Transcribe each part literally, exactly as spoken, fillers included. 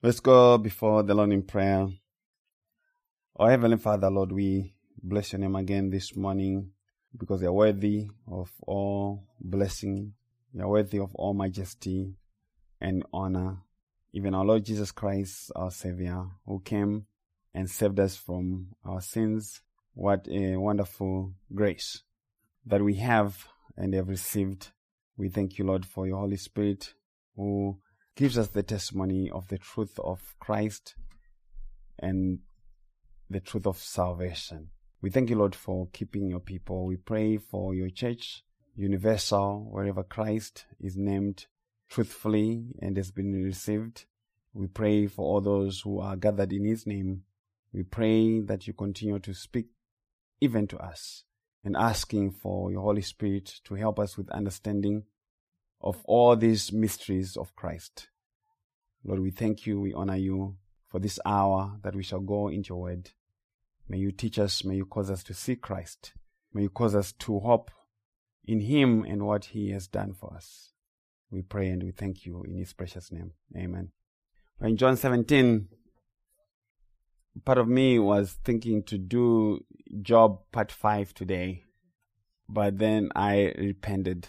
Let's go before the Lord in prayer. Our Heavenly Father, Lord, we bless your name again this morning because you are worthy of all blessing. You are worthy of all majesty and honor. Even our Lord Jesus Christ, our Savior, who came and saved us from our sins. What a wonderful grace that we have and have received. We thank you, Lord, for your Holy Spirit who gives us the testimony of the truth of Christ and the truth of salvation. We thank you, Lord, for keeping your people. We pray for your church, universal, wherever Christ is named truthfully and has been received. We pray for all those who are gathered in his name. We pray that you continue to speak even to us, and asking for your Holy Spirit to help us with understanding of all these mysteries of Christ. Lord, we thank you, we honor you for this hour that we shall go into your word. May you teach us, may you cause us to see Christ. May you cause us to hope in him and what he has done for us. We pray and we thank you in his precious name. Amen. In John seventeen, part of me was thinking to do Job part five today, but then I repented.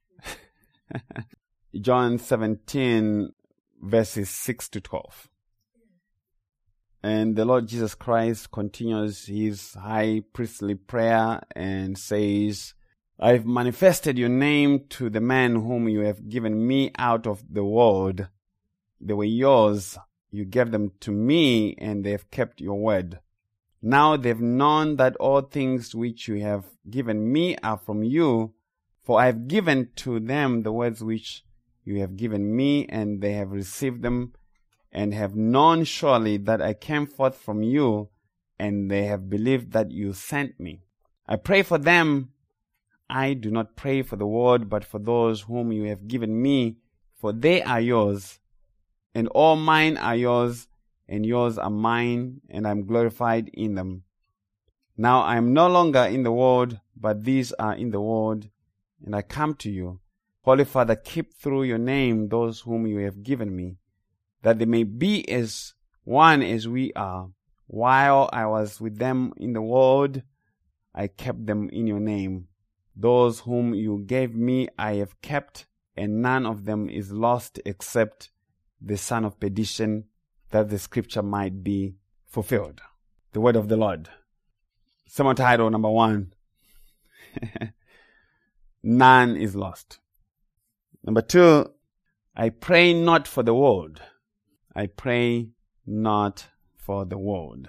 John seventeen, verses six to twelve. And the Lord Jesus Christ continues his high priestly prayer and says, I've manifested your name to the men whom you have given me out of the world. They were yours. You gave them to me, and they have kept your word. Now they've known that all things which you have given me are from you, for I have given to them the words which you have given me, and they have received them, and have known surely that I came forth from you, and they have believed that you sent me. I pray for them. I do not pray for the world, but for those whom you have given me, for they are yours, and all mine are yours, and yours are mine, and I am glorified in them. Now I am no longer in the world, but these are in the world, and I come to you. Holy Father, keep through your name those whom you have given me, that they may be as one as we are. While I was with them in the world, I kept them in your name. Those whom you gave me I have kept, and none of them is lost except the son of perdition, that the scripture might be fulfilled. The word of the Lord. Sermon title number one. None is lost. Number two, I pray not for the world. I pray not for the world.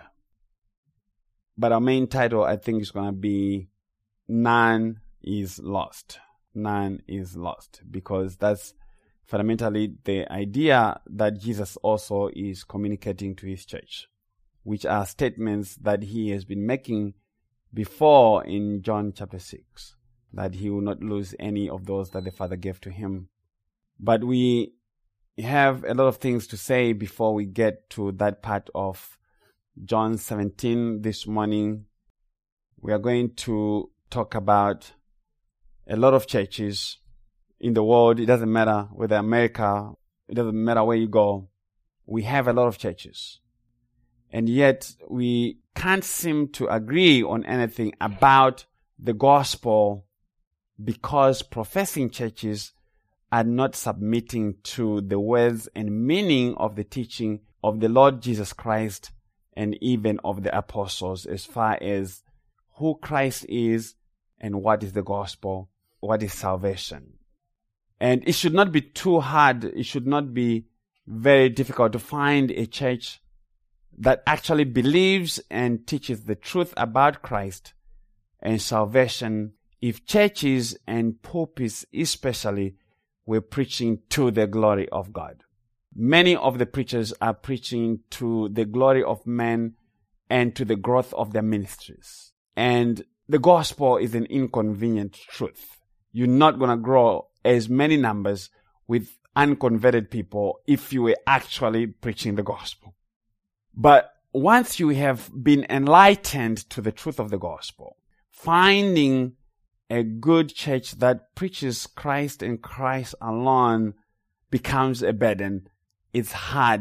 But our main title, I think, is going to be None is Lost. None is lost. Because that's fundamentally the idea that Jesus also is communicating to his church, which are statements that he has been making before in John chapter six, that he will not lose any of those that the Father gave to him. But we have a lot of things to say before we get to that part of John seventeen this morning. We are going to talk about a lot of churches in the world. It doesn't matter whether America, it doesn't matter where you go. We have a lot of churches. And yet we can't seem to agree on anything about the gospel because professing churches are not submitting to the words and meaning of the teaching of the Lord Jesus Christ and even of the apostles as far as who Christ is and what is the gospel, what is salvation. And it should not be too hard, it should not be very difficult to find a church that actually believes and teaches the truth about Christ and salvation if churches and pulpits especially were preaching to the glory of God. Many of the preachers are preaching to the glory of men and to the growth of their ministries. And the gospel is an inconvenient truth. You're not going to grow as many numbers with unconverted people if you were actually preaching the gospel. But once you have been enlightened to the truth of the gospel, finding a good church that preaches Christ and Christ alone becomes a burden. It's hard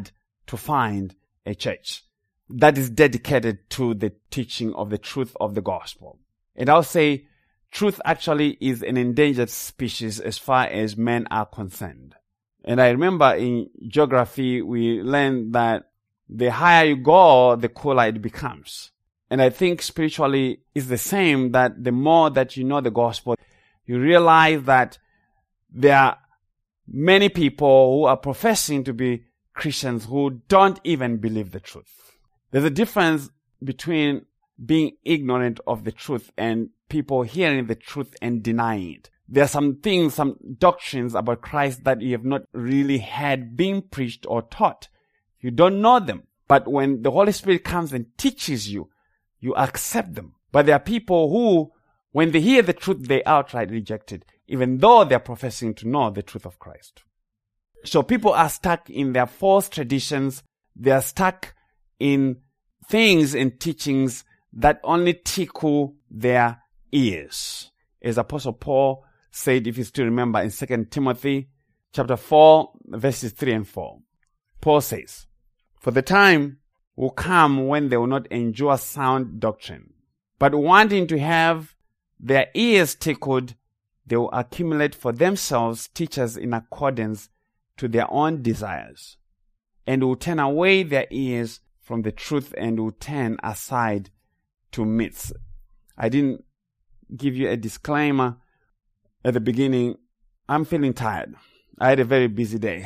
to find a church that is dedicated to the teaching of the truth of the gospel. And I'll say truth actually is an endangered species as far as men are concerned. And I remember in geography, we learned that the higher you go, the cooler it becomes. And I think spiritually it's the same, that the more that you know the gospel, you realize that there are many people who are professing to be Christians who don't even believe the truth. There's a difference between being ignorant of the truth and people hearing the truth and denying it. There are some things, some doctrines about Christ that you have not really had being preached or taught. You don't know them. But when the Holy Spirit comes and teaches you, you accept them. But there are people who, when they hear the truth, they outright reject it, even though they're professing to know the truth of Christ. So people are stuck in their false traditions. They are stuck in things and teachings that only tickle their ears. As Apostle Paul said, if you still remember, in Second Timothy chapter four, verses three and four. Paul says, "For the time will come when they will not endure sound doctrine, but wanting to have their ears tickled, they will accumulate for themselves teachers in accordance to their own desires, and will turn away their ears from the truth and will turn aside to myths." I didn't give you a disclaimer at the beginning. I'm feeling tired. I had a very busy day.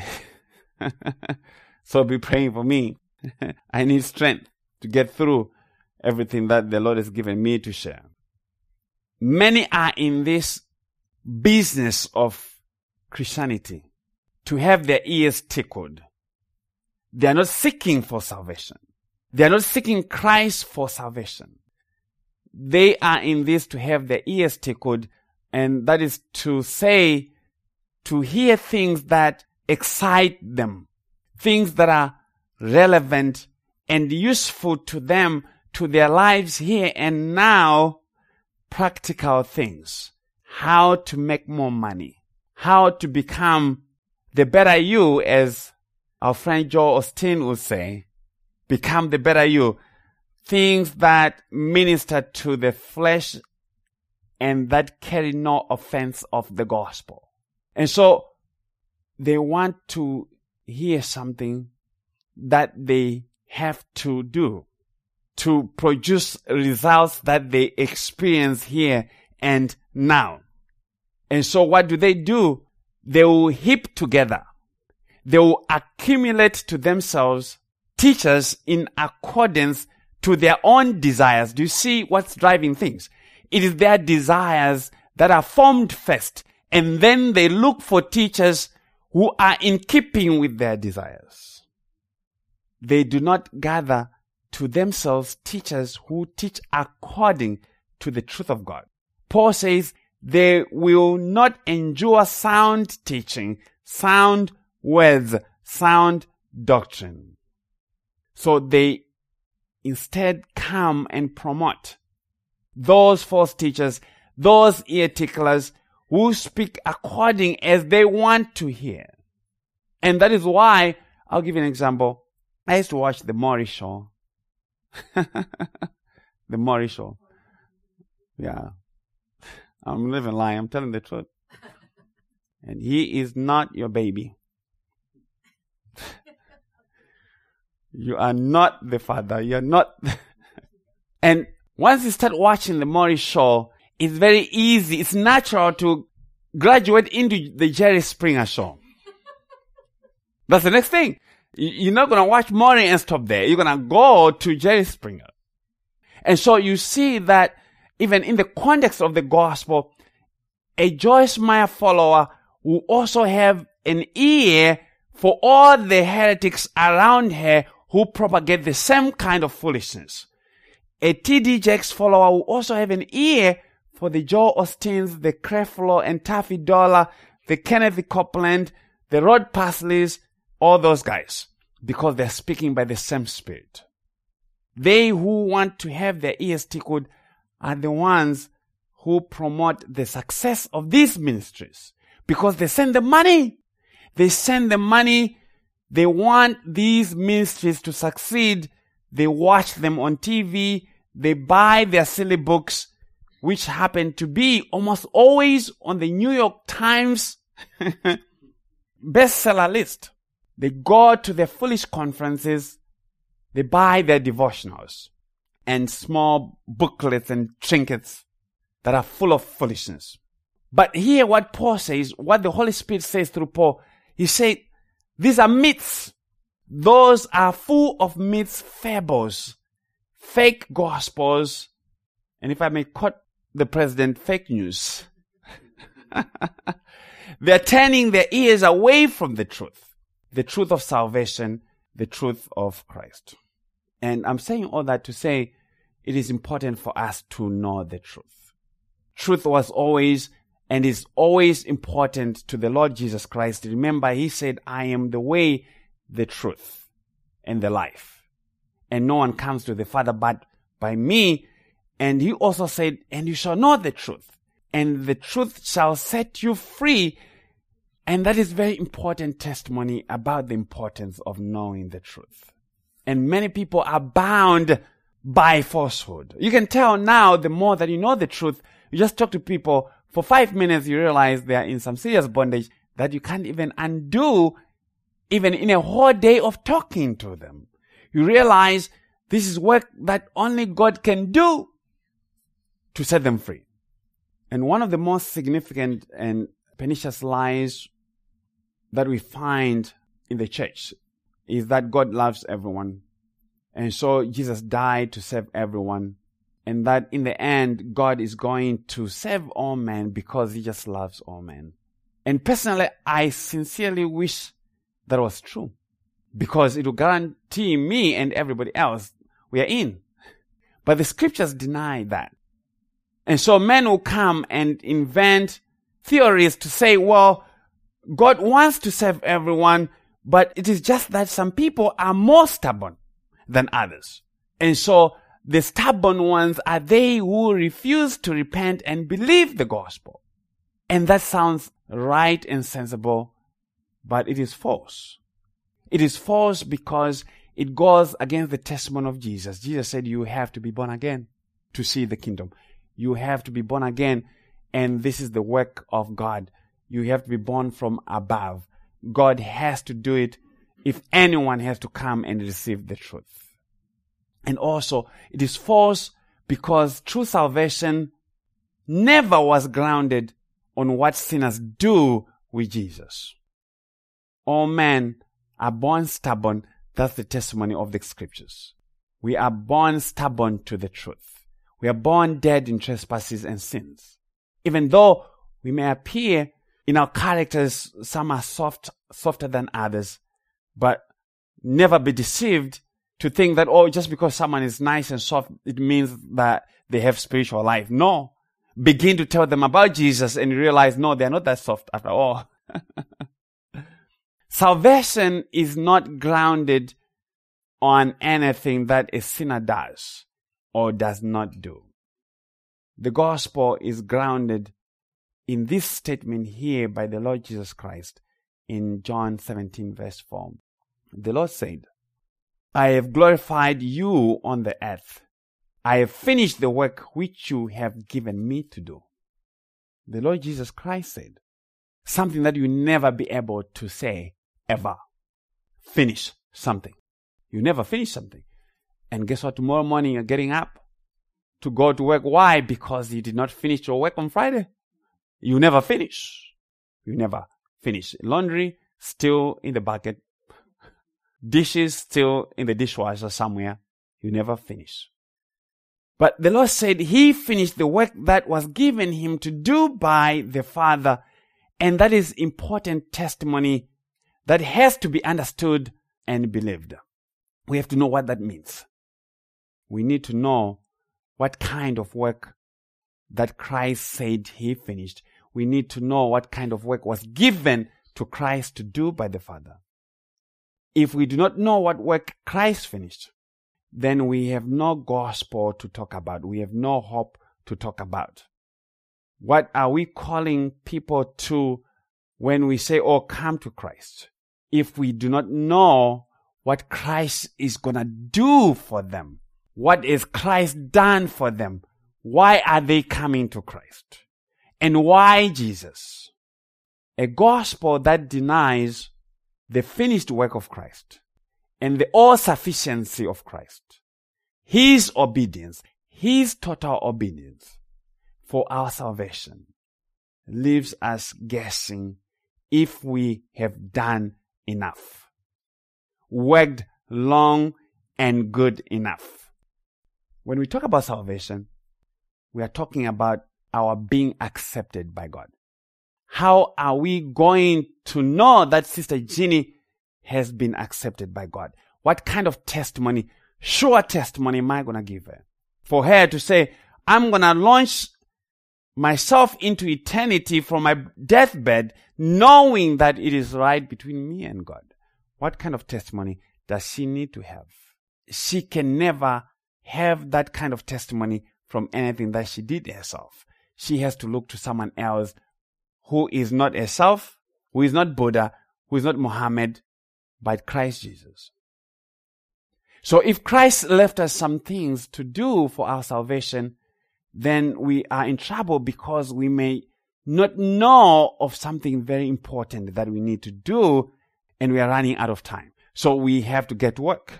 So be praying for me. I need strength to get through everything that the Lord has given me to share. Many are in this business of Christianity to have their ears tickled. They are not seeking for salvation. They are not seeking Christ for salvation. They are in this to have their ears tickled, and that is to say, to hear things that excite them, things that are relevant and useful to them, to their lives here and now, practical things. How to make more money. How to become the better you, as our friend Joel Osteen would say. Become the better you. Things that minister to the flesh and that carry no offense of the gospel. And so they want to hear something that they have to do to produce results that they experience here and now. And so what do they do? They will heap together. They will accumulate to themselves teachers in accordance to their own desires. Do you see what's driving things? It is their desires that are formed first, and then they look for teachers who are in keeping with their desires. They do not gather to themselves teachers who teach according to the truth of God. Paul says they will not endure sound teaching, sound words, sound doctrine. So they instead come and promote those false teachers, those ear ticklers who speak according as they want to hear. And that is why, I'll give you an example. I used to watch the Maury Show. The Maury Show. Yeah. I'm living a lie. I'm telling the truth. And he is not your baby. You are not the father. You're not. And once you start watching the Maury Show, it's very easy. It's natural to graduate into the Jerry Springer Show. That's the next thing. You're not going to watch Maury and stop there. You're going to go to Jerry Springer. And so you see that even in the context of the gospel, a Joyce Meyer follower will also have an ear for all the heretics around her who propagate the same kind of foolishness. A T D Jakes follower will also have an ear for the Joel Osteens, the Creflo and Taffy Dollar, the Kenneth Copeland, the Rod Pasleys, all those guys, because they're speaking by the same Spirit. They who want to have their ears tickled are the ones who promote the success of these ministries, because they send the money. They send the money They want these ministries to succeed. They watch them on T V. They buy their silly books, which happen to be almost always on the New York Times bestseller list. They go to their foolish conferences. They buy their devotionals and small booklets and trinkets that are full of foolishness. But here what Paul says, what the Holy Spirit says through Paul, he said, these are myths. Those are full of myths, fables, fake gospels, and if I may quote the president, fake news. They're turning their ears away from the truth, the truth of salvation, the truth of Christ. And I'm saying all that to say it is important for us to know the truth. Truth was always and is always important to the Lord Jesus Christ. Remember, he said, I am the way, the truth, and the life. And no one comes to the Father but by me. And he also said, and you shall know the truth, and the truth shall set you free. And that is very important testimony about the importance of knowing the truth. And many people are bound by falsehood. You can tell now, the more that you know the truth, you just talk to people for five minutes, you realize they are in some serious bondage that you can't even undo, even in a whole day of talking to them. You realize this is work that only God can do to set them free. And one of the most significant and pernicious lies that we find in the church is that God loves everyone. And so Jesus died to save everyone. And that in the end, God is going to save all men because he just loves all men. And personally, I sincerely wish that was true, because it will guarantee me and everybody else we are in. But the scriptures deny that. And so men will come and invent theories to say, well, God wants to save everyone, but it is just that some people are more stubborn than others. And so the stubborn ones are they who refuse to repent and believe the gospel. And that sounds right and sensible, but it is false. It is false because it goes against the testimony of Jesus. Jesus said you have to be born again to see the kingdom. You have to be born again, and this is the work of God. You have to be born from above. God has to do it if anyone has to come and receive the truth. And also, it is false because true salvation never was grounded on what sinners do with Jesus. All men are born stubborn. That's the testimony of the scriptures. We are born stubborn to the truth. We are born dead in trespasses and sins. Even though we may appear in our characters, some are soft, softer than others, but never be deceived to think that, oh, just because someone is nice and soft, it means that they have spiritual life. No. Begin to tell them about Jesus and you realize, no, they're not that soft after all. Salvation is not grounded on anything that a sinner does or does not do. The gospel is grounded in this statement here by the Lord Jesus Christ in John seventeen verse four. The Lord said, I have glorified you on the earth. I have finished the work which you have given me to do. The Lord Jesus Christ said something that you never be able to say ever. Finish something. You never finish something. And guess what? Tomorrow morning you're getting up to go to work. Why? Because you did not finish your work on Friday. You never finish. You never finish. Laundry still in the bucket. Dishes still in the dishwasher somewhere. You never finish. But the Lord said he finished the work that was given him to do by the Father. And that is important testimony that has to be understood and believed. We have to know what that means. We need to know what kind of work that Christ said he finished. We need to know what kind of work was given to Christ to do by the Father. If we do not know what work Christ finished, then we have no gospel to talk about. We have no hope to talk about. What are we calling people to when we say, oh, come to Christ? if we do not know what Christ is going to do for them. What is Christ done for them? Why are they coming to Christ? And why Jesus? A gospel that denies the finished work of Christ and the all-sufficiency of Christ, His obedience, His total obedience for our salvation, leaves us guessing if we have done enough, worked long and good enough. When we talk about salvation, we are talking about our being accepted by God. How are we going to know that Sister Jeannie has been accepted by God? What kind of testimony, sure testimony am I going to give her? For her to say, I'm going to launch myself into eternity from my deathbed, knowing that it is right between me and God. What kind of testimony does she need to have? She can never have that kind of testimony from anything that she did herself. She has to look to someone else who is not herself, who is not Buddha, who is not Muhammad, but Christ Jesus. So if Christ left us some things to do for our salvation, then we are in trouble because we may not know of something very important that we need to do, and we are running out of time. So we have to get to work.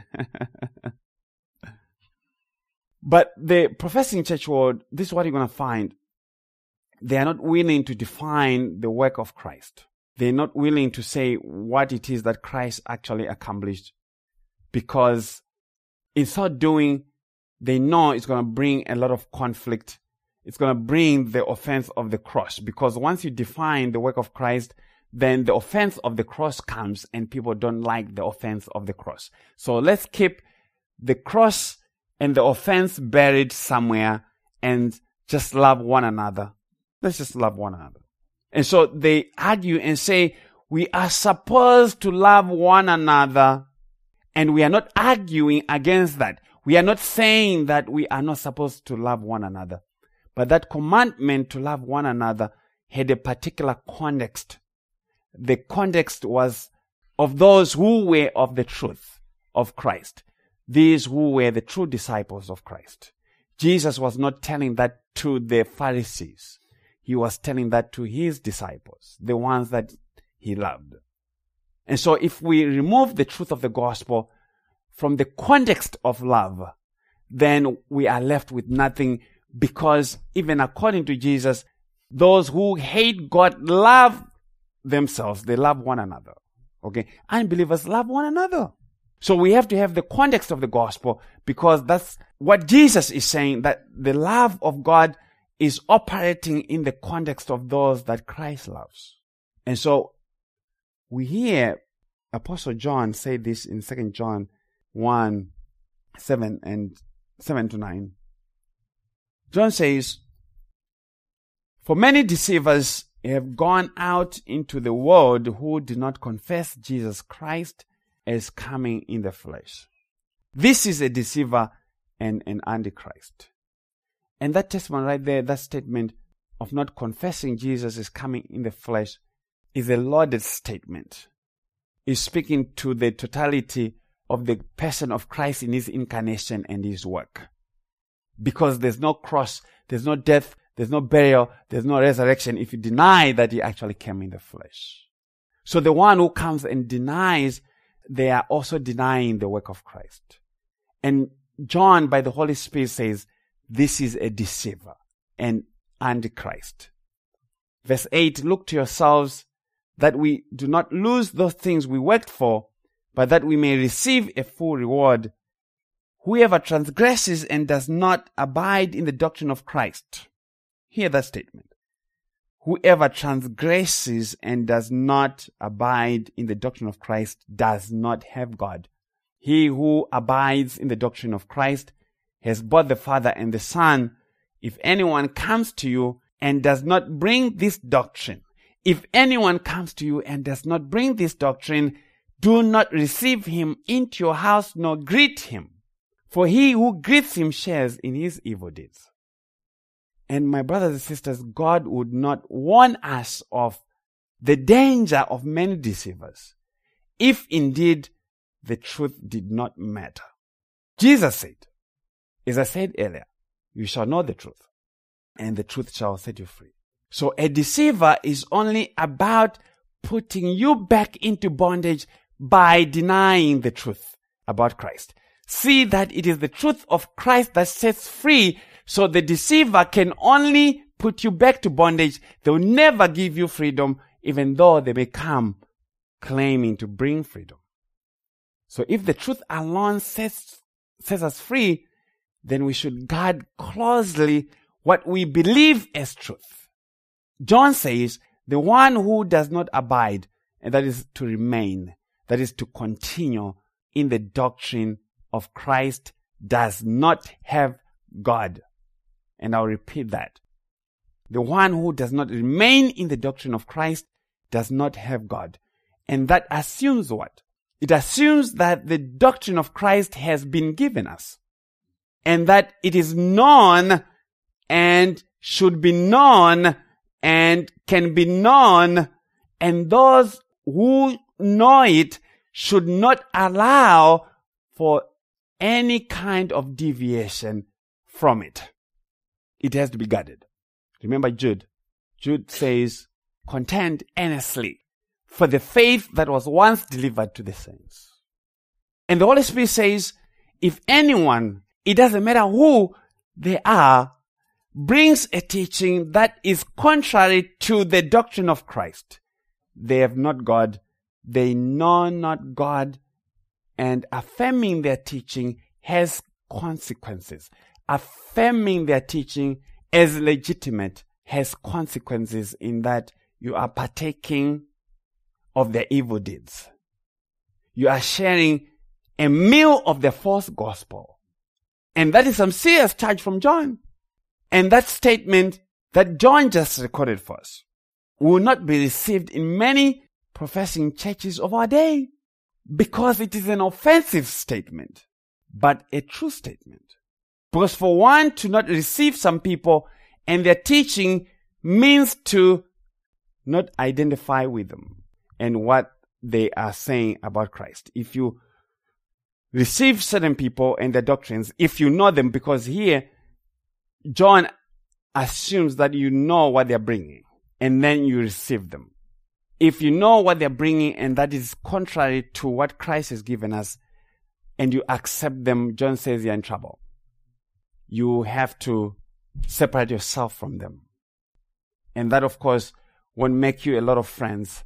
But the professing church world, this is what you're going to find. They are not willing to define the work of Christ. They're not willing to say what it is that Christ actually accomplished, because in so doing, they know it's going to bring a lot of conflict. It's going to bring the offense of the cross, because once you define the work of Christ, then the offense of the cross comes and people don't like the offense of the cross. So let's keep the cross and the offense buried somewhere and just love one another. Let's just love one another. And so they argue and say, we are supposed to love one another. And we are not arguing against that. We are not saying that we are not supposed to love one another. But that commandment to love one another had a particular context. The context was of those who were of the truth of Christ. These who were the true disciples of Christ. Jesus was not telling that to the Pharisees. He was telling that to his disciples, the ones that he loved. And so if we remove the truth of the gospel from the context of love, then we are left with nothing, because even according to Jesus, those who hate God love themselves. They love one another. Okay? Unbelievers love one another. So we have to have the context of the gospel, because that's what Jesus is saying, that the love of God is operating in the context of those that Christ loves. And so we hear Apostle John say this in Second John one, seven and seven to nine. John says, for many deceivers have gone out into the world who do not confess Jesus Christ as coming in the flesh. This is a deceiver and an antichrist. And that testimony right there, that statement of not confessing Jesus as coming in the flesh, is a loaded statement. It's speaking to the totality of the person of Christ in his incarnation and his work. Because there's no cross, there's no death, there's no burial, there's no resurrection if you deny that he actually came in the flesh. So the one who comes and denies, they are also denying the work of Christ. And John, by the Holy Spirit, says, this is a deceiver and antichrist. Verse eight, look to yourselves that we do not lose those things we worked for, but that we may receive a full reward. Whoever transgresses and does not abide in the doctrine of Christ. Hear that statement. Whoever transgresses and does not abide in the doctrine of Christ does not have God. He who abides in the doctrine of Christ has both the Father and the Son. If anyone comes to you and does not bring this doctrine, if anyone comes to you and does not bring this doctrine, do not receive him into your house nor greet him. For he who greets him shares in his evil deeds. And my brothers and sisters, God would not warn us of the danger of many deceivers. if indeed the truth did not matter. Jesus said, as I said earlier, you shall know the truth, and the truth shall set you free. So a deceiver is only about putting you back into bondage by denying the truth about Christ. See that it is the truth of Christ that sets free, so the deceiver can only put you back to bondage. They will never give you freedom, even though they may come claiming to bring freedom. So if the truth alone sets, sets us free, then we should guard closely what we believe as truth. John says, the one who does not abide, and that is to remain, that is to continue in the doctrine of Christ, does not have God. And I'll repeat that. The one who does not remain in the doctrine of Christ does not have God. And that assumes what? It assumes that the doctrine of Christ has been given us, and that it is known and should be known and can be known, and those who know it should not allow for any kind of deviation from it. It has to be guarded. Remember Jude. Jude says, contend earnestly for the faith that was once delivered to the saints. And the Holy Spirit says, if anyone, it doesn't matter who they are, brings a teaching that is contrary to the doctrine of Christ, they have not God, they know not God, and affirming their teaching has consequences. Affirming their teaching as legitimate has consequences in that you are partaking of their evil deeds. You are sharing a meal of the false gospel. And that is some serious charge from John. And that statement that John just recorded for us will not be received in many professing churches of our day, because it is an offensive statement, but a true statement. Because for one to not receive some people and their teaching means to not identify with them and what they are saying about Christ. If you receive certain people and their doctrines, if you know them, because here John assumes that you know what they're bringing and then you receive them. If you know what they're bringing and that is contrary to what Christ has given us and you accept them, John says you're in trouble. You have to separate yourself from them. And that, of course, won't make you a lot of friends.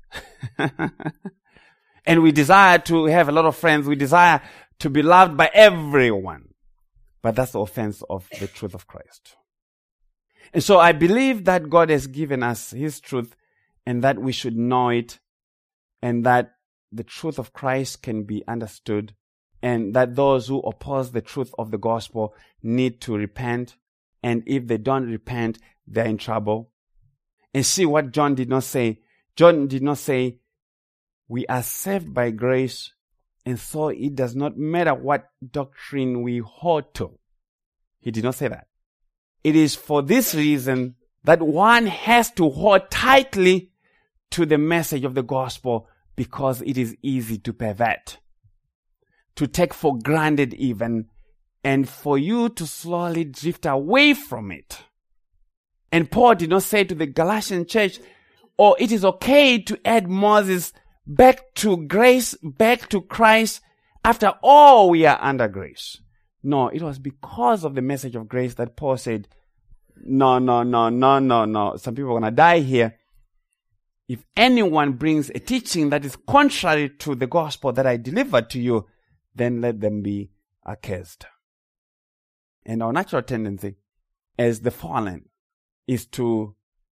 And we desire to have a lot of friends. We desire to be loved by everyone. But that's the offense of the truth of Christ. And so I believe that God has given us His truth and that we should know it, and that the truth of Christ can be understood, and that those who oppose the truth of the gospel need to repent. And if they don't repent, they're in trouble. And see what John did not say. John did not say, we are saved by grace, and so it does not matter what doctrine we hold to. He did not say that. It is for this reason that one has to hold tightly to the message of the gospel, because it is easy to pervert, to take for granted even, and for you to slowly drift away from it. And Paul did not say to the Galatian church, oh, it is okay to add Moses back to grace, back to Christ. After all, we are under grace. No, it was because of the message of grace that Paul said, no, no, no, no, no, no. Some people are going to die here. If anyone brings a teaching that is contrary to the gospel that I delivered to you, then let them be accursed. And our natural tendency as the fallen is to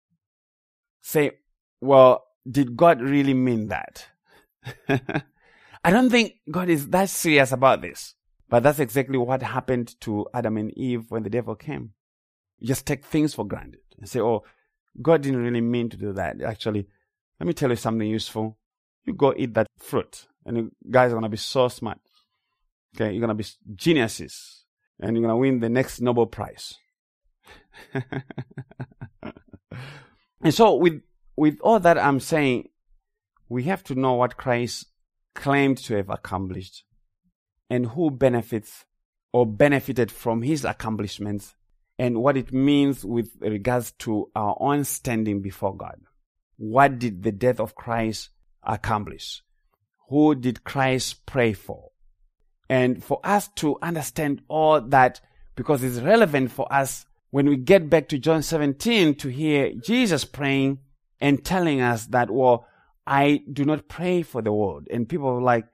say, well, did God really mean that? I don't think God is that serious about this. But that's exactly what happened to Adam and Eve when the devil came. You just take things for granted and say, oh, God didn't really mean to do that. Actually, let me tell you something useful. You go eat that fruit, and you guys are going to be so smart. Okay, you're going to be geniuses, and you're going to win the next Nobel Prize. And so with with all that I'm saying, we have to know what Christ claimed to have accomplished, and who benefits or benefited from his accomplishments, and what it means with regards to our own standing before God. What did the death of Christ accomplish? Who did Christ pray for? And for us to understand all that, because it's relevant for us when we get back to John seventeen to hear Jesus praying and telling us that, well, I do not pray for the world. And people were like,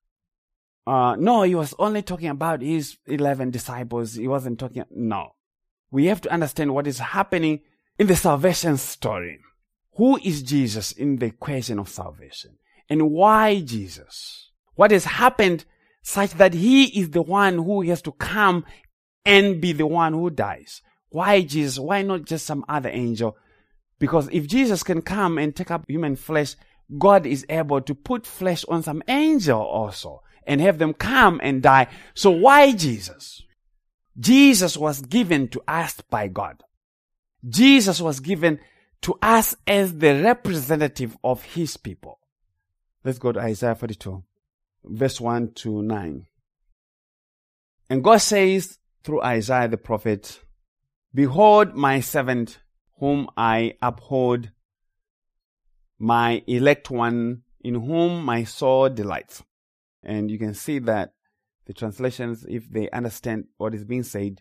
uh, no, he was only talking about his eleven disciples. He wasn't talking. No. We have to understand what is happening in the salvation story. Who is Jesus in the equation of salvation? And why Jesus? What has happened such that he is the one who has to come and be the one who dies? Why Jesus? Why not just some other angel? Because if Jesus can come and take up human flesh, God is able to put flesh on some angel also and have them come and die. So why Jesus? Jesus was given to us by God. Jesus was given to us as the representative of his people. Let's go to Isaiah forty-two, verse one to nine. And God says through Isaiah the prophet, "Behold my servant whom I uphold, my elect one in whom my soul delights." And you can see that the translations, if they understand what is being said,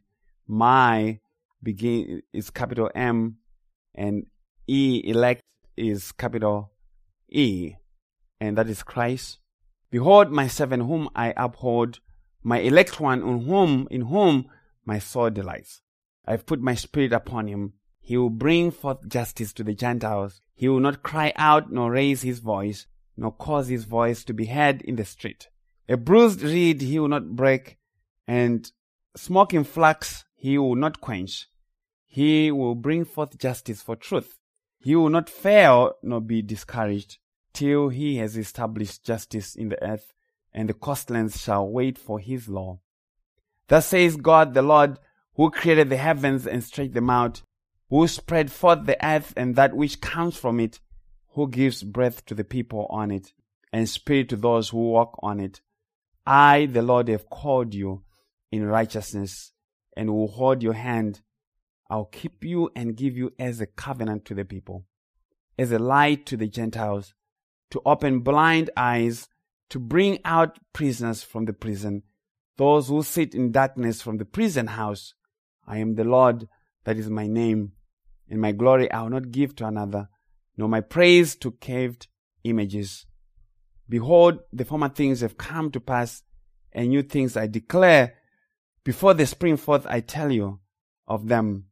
my begin is capital M and E, elect, is capital E, and that is Christ. "Behold my servant whom I uphold, my elect one in whom in whom my soul delights. I have put my spirit upon him. He will bring forth justice to the Gentiles. He will not cry out nor raise his voice, nor cause his voice to be heard in the street. A bruised reed he will not break, and smoking flax he will not quench. He will bring forth justice for truth. He will not fail nor be discouraged, till he has established justice in the earth, and the coastlands shall wait for his law. Thus says God the Lord, who created the heavens and stretched them out, who spread forth the earth and that which comes from it, who gives breath to the people on it, and spirit to those who walk on it. I, the Lord, have called you in righteousness, and will hold your hand. I'll keep you and give you as a covenant to the people, as a light to the Gentiles, to open blind eyes, to bring out prisoners from the prison, those who sit in darkness from the prison house. I am the Lord, that is my name, and my glory I will not give to another, nor my praise to carved images. Behold, the former things have come to pass, and new things I declare. Before they spring forth, I tell you of them."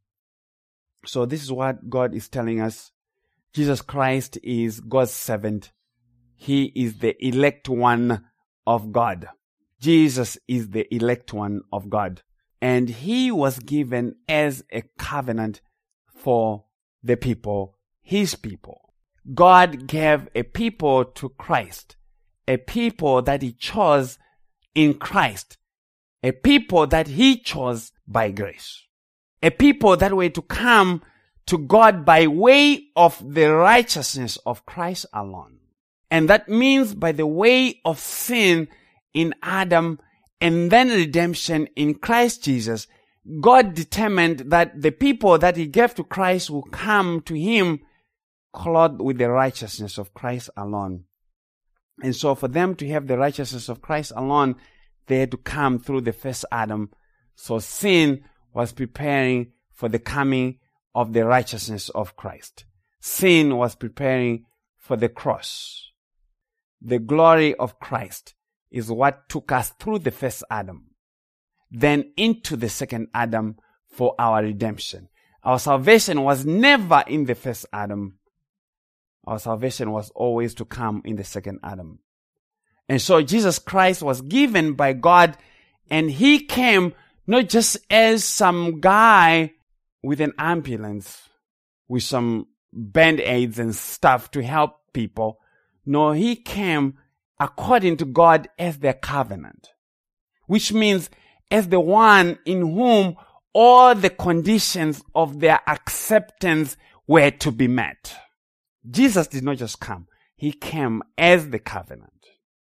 So this is what God is telling us. Jesus Christ is God's servant. He is the elect one of God. Jesus is the elect one of God. And he was given as a covenant for the people, his people. God gave a people to Christ, a people that he chose in Christ, a people that he chose by grace, a people that were to come to God by way of the righteousness of Christ alone. And that means by the way of sin in Adam and then redemption in Christ Jesus. God determined that the people that he gave to Christ will come to him clothed with the righteousness of Christ alone. And so for them to have the righteousness of Christ alone, they had to come through the first Adam. So sin was preparing for the coming of the righteousness of Christ. Sin was preparing for the cross. The glory of Christ is what took us through the first Adam, then into the second Adam for our redemption. Our salvation was never in the first Adam. Our salvation was always to come in the second Adam. And so Jesus Christ was given by God, and he came not just as some guy with an ambulance, with some band-aids and stuff to help people. No, he came according to God as their covenant, which means as the one in whom all the conditions of their acceptance were to be met. Jesus did not just come. He came as the covenant.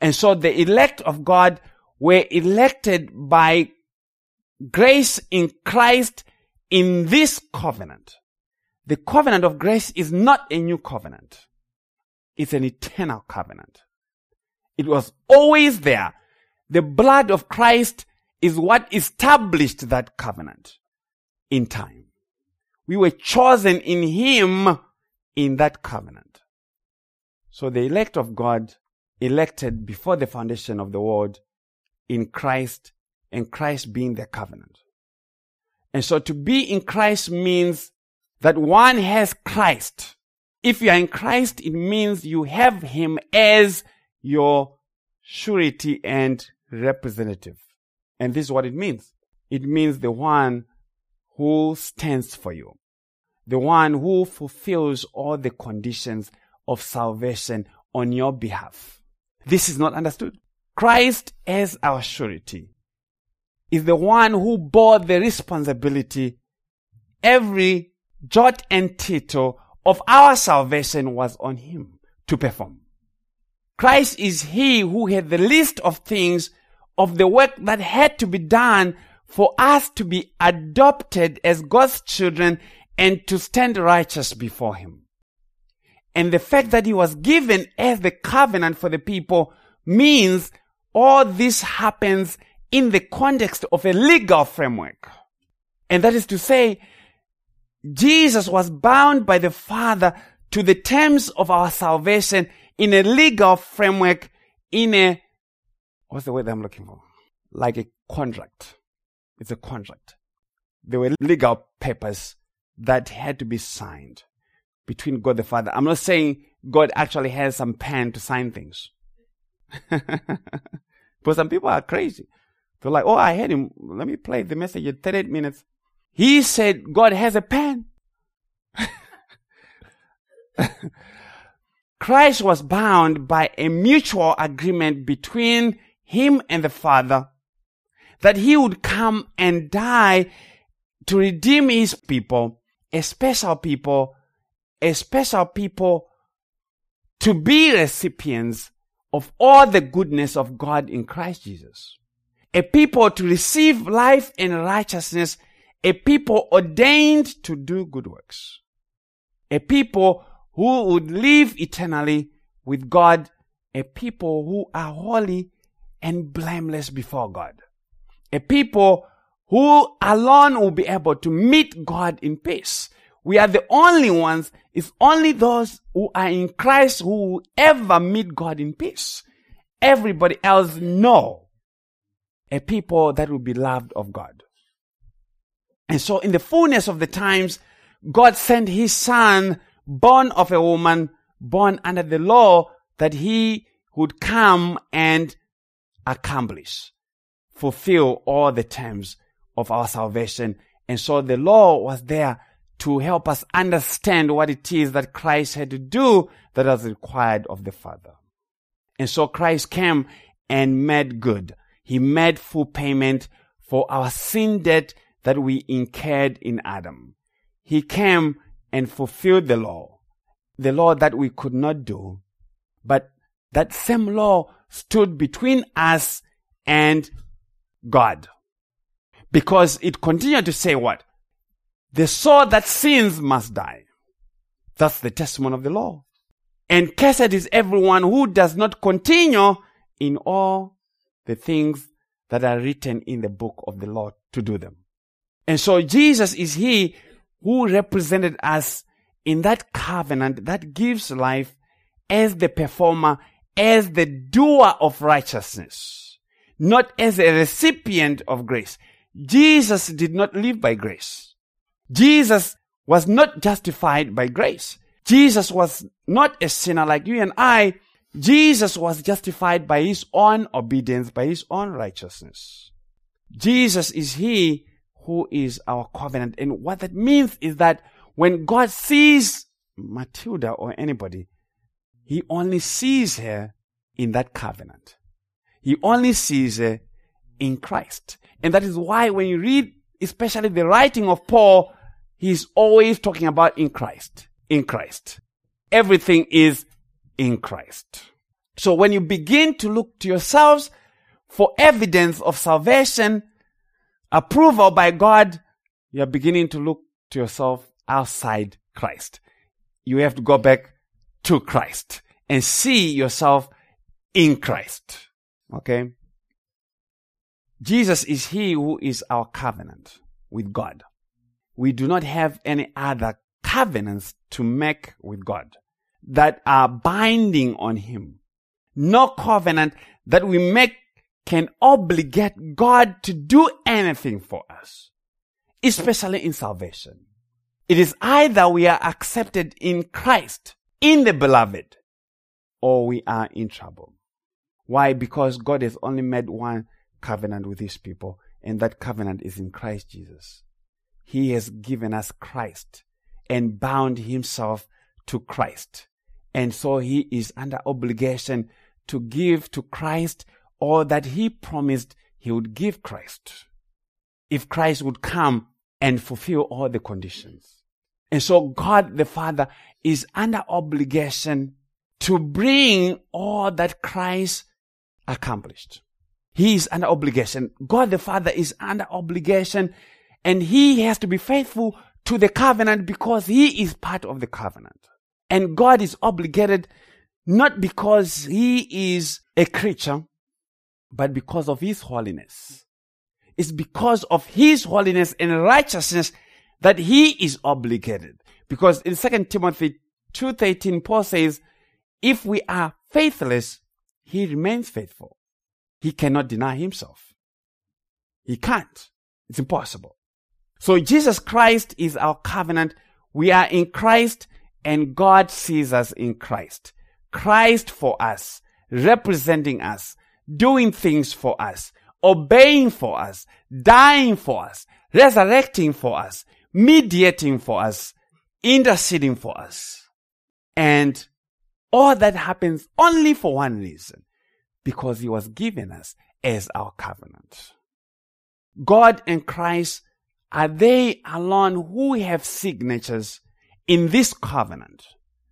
And so the elect of God were elected by grace in Christ in this covenant. The covenant of grace is not a new covenant. It's an eternal covenant. It was always there. The blood of Christ is what established that covenant in time. We were chosen in Him in that covenant. So the elect of God, elected before the foundation of the world in Christ, and Christ being the covenant. And so to be in Christ means that one has Christ. If you are in Christ, it means you have Him as your surety and representative. And this is what it means. It means the one who stands for you. The one who fulfills all the conditions of salvation on your behalf. This is not understood. Christ as our surety is the one who bore the responsibility. Every jot and tittle of our salvation was on Him to perform. Christ is He who had the list of things of the work that had to be done for us to be adopted as God's children and to stand righteous before Him. And the fact that He was given as the covenant for the people means all this happens in the context of a legal framework. And that is to say, Jesus was bound by the Father to the terms of our salvation in a legal framework, in a, what's the word I'm looking for? Like a contract. It's a contract. There were legal papers that had to be signed between God the Father. I'm not saying God actually has some pen to sign things. But some people are crazy. They're like, oh, I heard him. Let me play the message in thirty-eight minutes. He said God has a pen. Christ was bound by a mutual agreement between Him and the Father that He would come and die to redeem His people, a special people, a special people to be recipients of all the goodness of God in Christ Jesus. A people to receive life and righteousness, a people ordained to do good works. A people who would live eternally with God, a people who are holy and blameless before God. A people who alone will be able to meet God in peace. We are the only ones, it's only those who are in Christ who will ever meet God in peace. Everybody else, no. A people that will be loved of God. And so in the fullness of the times, God sent His Son, born of a woman, born under the law, that He would come and accomplish, fulfill all the terms of our salvation. And so the law was there to help us understand what it is that Christ had to do that was required of the Father. And so Christ came and made good. He made full payment for our sin debt that we incurred in Adam. He came and fulfilled the law, the law that we could not do, but that same law stood between us and God. Because it continued to say what? The soul that sins must die. That's the testimony of the law. And cursed is everyone who does not continue in all the things that are written in the book of the law to do them. And so Jesus is He who represented us in that covenant that gives life as the performer, as the doer of righteousness, not as a recipient of grace. Jesus did not live by grace. Jesus was not justified by grace. Jesus was not a sinner like you and I. Jesus was justified by His own obedience, by His own righteousness. Jesus is He who is our covenant. And what that means is that when God sees Matilda or anybody, He only sees her in that covenant. He only sees her in Christ. And that is why when you read, especially the writing of Paul, he's always talking about in Christ. In Christ. Everything is in Christ. So when you begin to look to yourselves for evidence of salvation, approval by God, you're beginning to look to yourself outside Christ. You have to go back to Christ and see yourself in Christ. Okay? Jesus is He who is our covenant with God. We do not have any other covenants to make with God that are binding on Him. No covenant that we make can obligate God to do anything for us, especially in salvation. It is either we are accepted in Christ, in the beloved, or we are in trouble. Why? Because God has only made one covenant with His people, and that covenant is in Christ Jesus. He has given us Christ and bound Himself to Christ. And so He is under obligation to give to Christ all that He promised He would give Christ, if Christ would come and fulfill all the conditions. And so God the Father is under obligation to bring all that Christ accomplished. He is under obligation. God the Father is under obligation, and He has to be faithful to the covenant because He is part of the covenant. And God is obligated not because He is a creature, but because of His holiness. It's because of His holiness and righteousness that He is obligated. Because in Second Timothy two thirteen, Paul says, if we are faithless, He remains faithful. He cannot deny Himself. He can't. It's impossible. So Jesus Christ is our covenant. We are in Christ, and God sees us in Christ. Christ for us, representing us, doing things for us, obeying for us, dying for us, resurrecting for us, mediating for us, interceding for us. And all that happens only for one reason, because He was given us as our covenant. God and Christ, are they alone who have signatures in this covenant,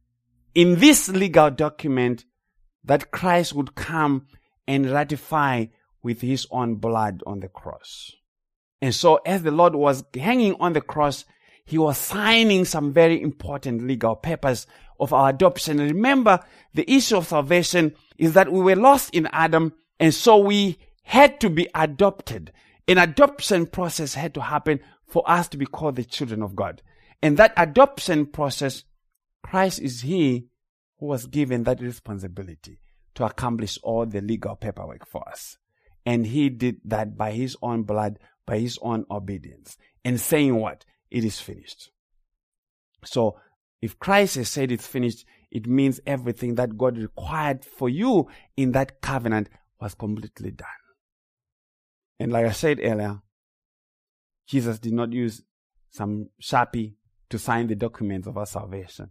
in this legal document that Christ would come and ratify with His own blood on the cross. And so as the Lord was hanging on the cross, He was signing some very important legal papers of our adoption. And remember, the issue of salvation is that we were lost in Adam, and so we had to be adopted. An adoption process had to happen for us to be called the children of God. And that adoption process, Christ is He who was given that responsibility to accomplish all the legal paperwork for us. And He did that by His own blood, by His own obedience. And saying what? It is finished. So, if Christ has said it's finished, it means everything that God required for you in that covenant was completely done. And like I said earlier, Jesus did not use some Sharpie to sign the documents of our salvation.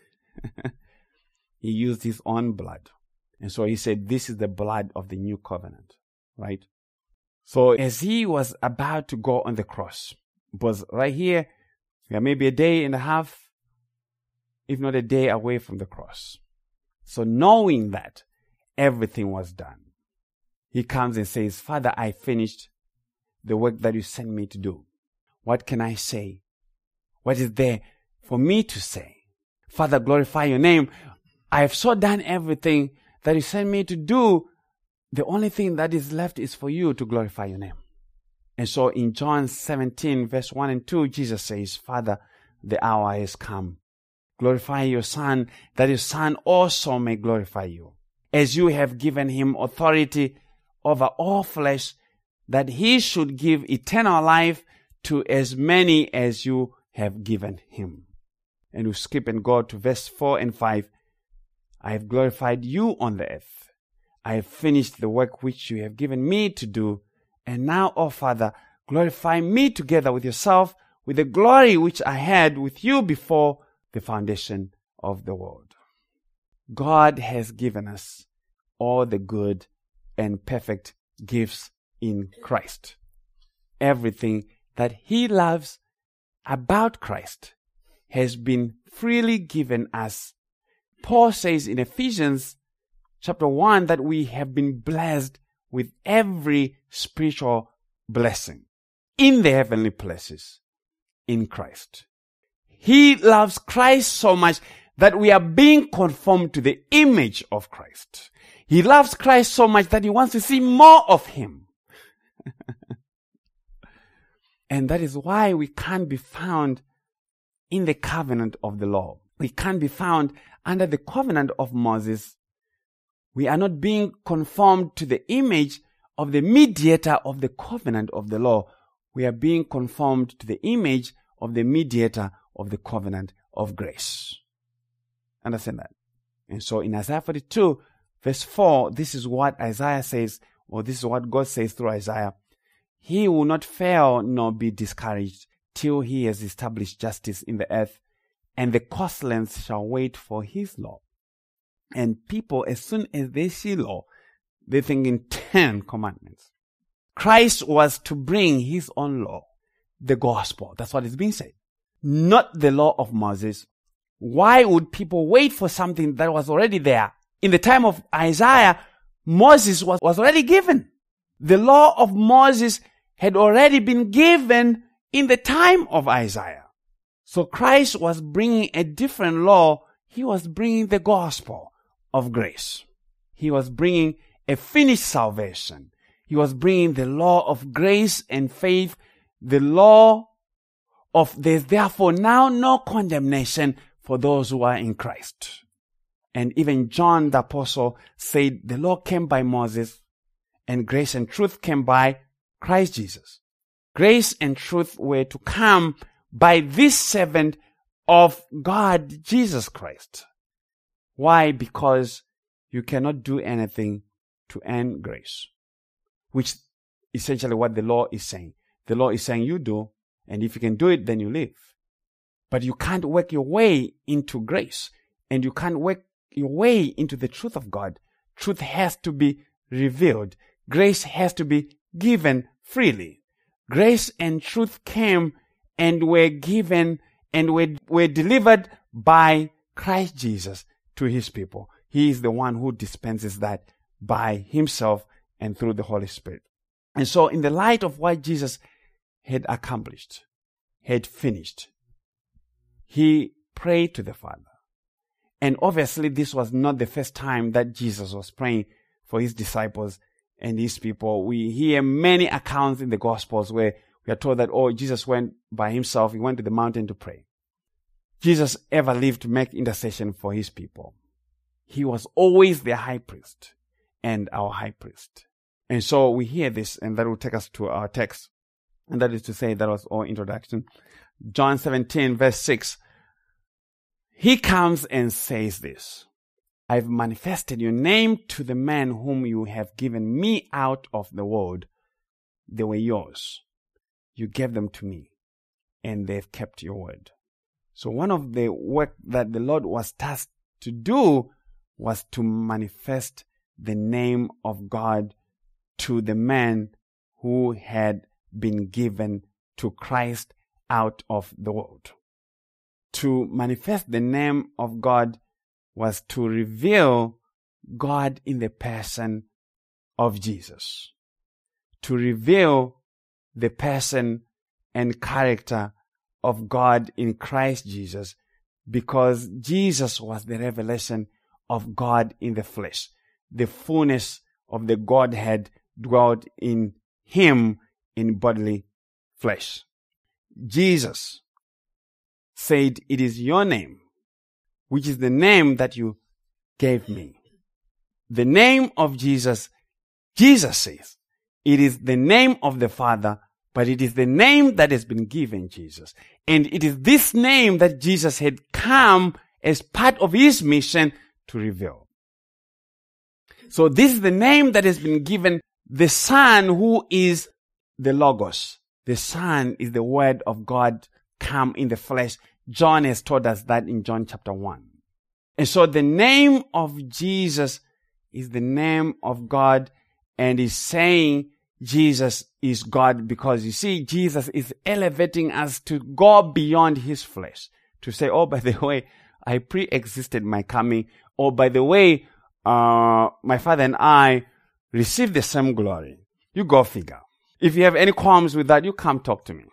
He used His own blood. And so He said, this is the blood of the new covenant. Right? So as He was about to go on the cross, it was right here, yeah, maybe a day and a half, if not a day away from the cross. So knowing that everything was done, He comes and says, Father, I finished the work that You sent me to do. What can I say? What is there for me to say? Father, glorify Your name. I have so done everything that You sent me to do. The only thing that is left is for You to glorify Your name. And so in John seventeen, verse one and two, Jesus says, Father, the hour has come. Glorify Your Son, that Your Son also may glorify You, as You have given Him authority over all flesh, that He should give eternal life to as many as You have given Him. And we skip and go to verse four and five. I have glorified You on the earth. I have finished the work which You have given me to do. And now, O Father, glorify me together with Yourself, with the glory which I had with You before the foundation of the world. God has given us all the good and perfect gifts in Christ. Everything that He loves about Christ has been freely given us. Paul says in Ephesians chapter one that we have been blessed with every spiritual blessing in the heavenly places in Christ. He loves Christ so much that we are being conformed to the image of Christ. He loves Christ so much that he wants to see more of him. And that is why we can't be found in the covenant of the law. We can't be found under the covenant of Moses. We are not being conformed to the image of the mediator of the covenant of the law. We are being conformed to the image of the mediator of the covenant of grace. Understand that? And so in Isaiah forty-two, verse four, this is what Isaiah says, or this is what God says through Isaiah. He will not fail nor be discouraged till he has established justice in the earth, and the coastlands shall wait for his law. And people, as soon as they see law, they think in ten commandments. Christ was to bring his own law, the gospel. That's what is being said. Not the law of Moses. Why would people wait for something that was already there? In the time of Isaiah, Moses was, was already given. The law of Moses had already been given in the time of Isaiah. So Christ was bringing a different law. He was bringing the gospel of grace. He was bringing a finished salvation. He was bringing the law of grace and faith, the law of there's therefore now no condemnation for those who are in Christ. And even John the Apostle said the law came by Moses and grace and truth came by Christ Jesus. Grace and truth were to come by this servant of God, Jesus Christ. Why? Because you cannot do anything to earn grace, which essentially what the law is saying. The law is saying you do, and if you can do it, then you live. But you can't work your way into grace, and you can't work your way into the truth of God. Truth has to be revealed. Grace has to be given freely. Grace and truth came and were given and were, were delivered by Christ Jesus to his people. He is the one who dispenses that by himself and through the Holy Spirit. And so in the light of what Jesus had accomplished, had finished, he prayed to the Father. And obviously this was not the first time that Jesus was praying for his disciples and his people. We hear many accounts in the Gospels where we are told that, oh, Jesus went by himself. He went to the mountain to pray. Jesus ever lived to make intercession for his people. He was always their high priest and our high priest. And so we hear this, and that will take us to our text. And that is to say, that was our introduction. John seventeen, verse six. He comes and says this: I've manifested your name to the men whom you have given me out of the world. They were yours. You gave them to me, and they've kept your word. So one of the work that the Lord was tasked to do was to manifest the name of God to the men who had been given to Christ out of the world. To manifest the name of God was to reveal God in the person of Jesus. To reveal the person and character of God in Christ Jesus, because Jesus was the revelation of God in the flesh. The fullness of the Godhead dwelt in him in bodily flesh. Jesus said, it is your name, which is the name that you gave me. The name of Jesus, Jesus says, it is the name of the Father, but it is the name that has been given Jesus. And it is this name that Jesus had come as part of his mission to reveal. So this is the name that has been given the Son, who is the Logos. The Son is the Word of God come in the flesh. John has told us that in John chapter one. And so the name of Jesus is the name of God, and is saying Jesus is God, because you see, Jesus is elevating us to go beyond his flesh. To say, oh, by the way, I pre-existed my coming. Or by the way, uh, my Father and I receive the same glory. You go figure. If you have any qualms with that, you come talk to me.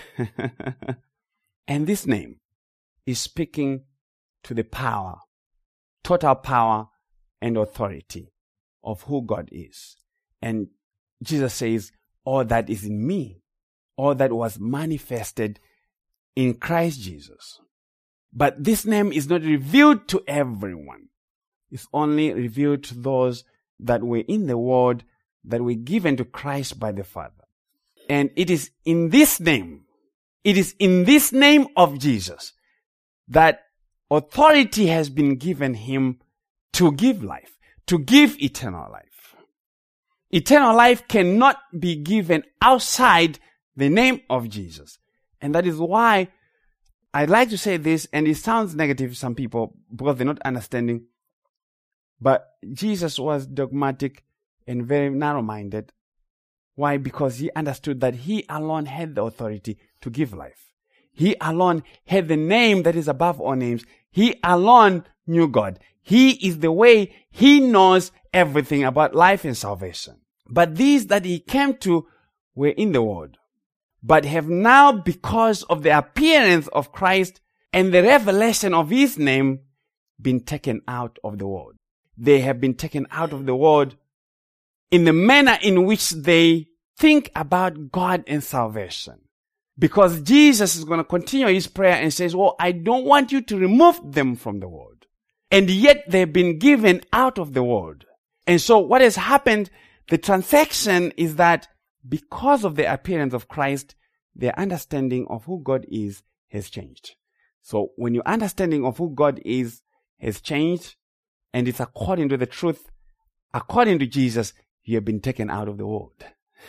And this name is speaking to the power, total power and authority of who God is. And Jesus says, all that is in me, all that was manifested in Christ Jesus. But this name is not revealed to everyone. It's only revealed to those that were in the world, that were given to Christ by the Father. And it is in this name, it is in this name of Jesus that authority has been given him to give life, to give eternal life. Eternal life cannot be given outside the name of Jesus. And that is why I like to say this, and it sounds negative to some people because they're not understanding. But Jesus was dogmatic and very narrow-minded. Why? Because he understood that he alone had the authority to give life. He alone had the name that is above all names. He alone knew God. He is the way. He knows everything about life and salvation. But these that he came to were in the world, but have now, because of the appearance of Christ and the revelation of his name, been taken out of the world. They have been taken out of the world in the manner in which they think about God and salvation. Because Jesus is going to continue his prayer and says, well, I don't want you to remove them from the world. And yet they've been given out of the world. And so what has happened, the transaction is that because of the appearance of Christ, their understanding of who God is has changed. So when your understanding of who God is has changed, and it's according to the truth, according to Jesus, you have been taken out of the world.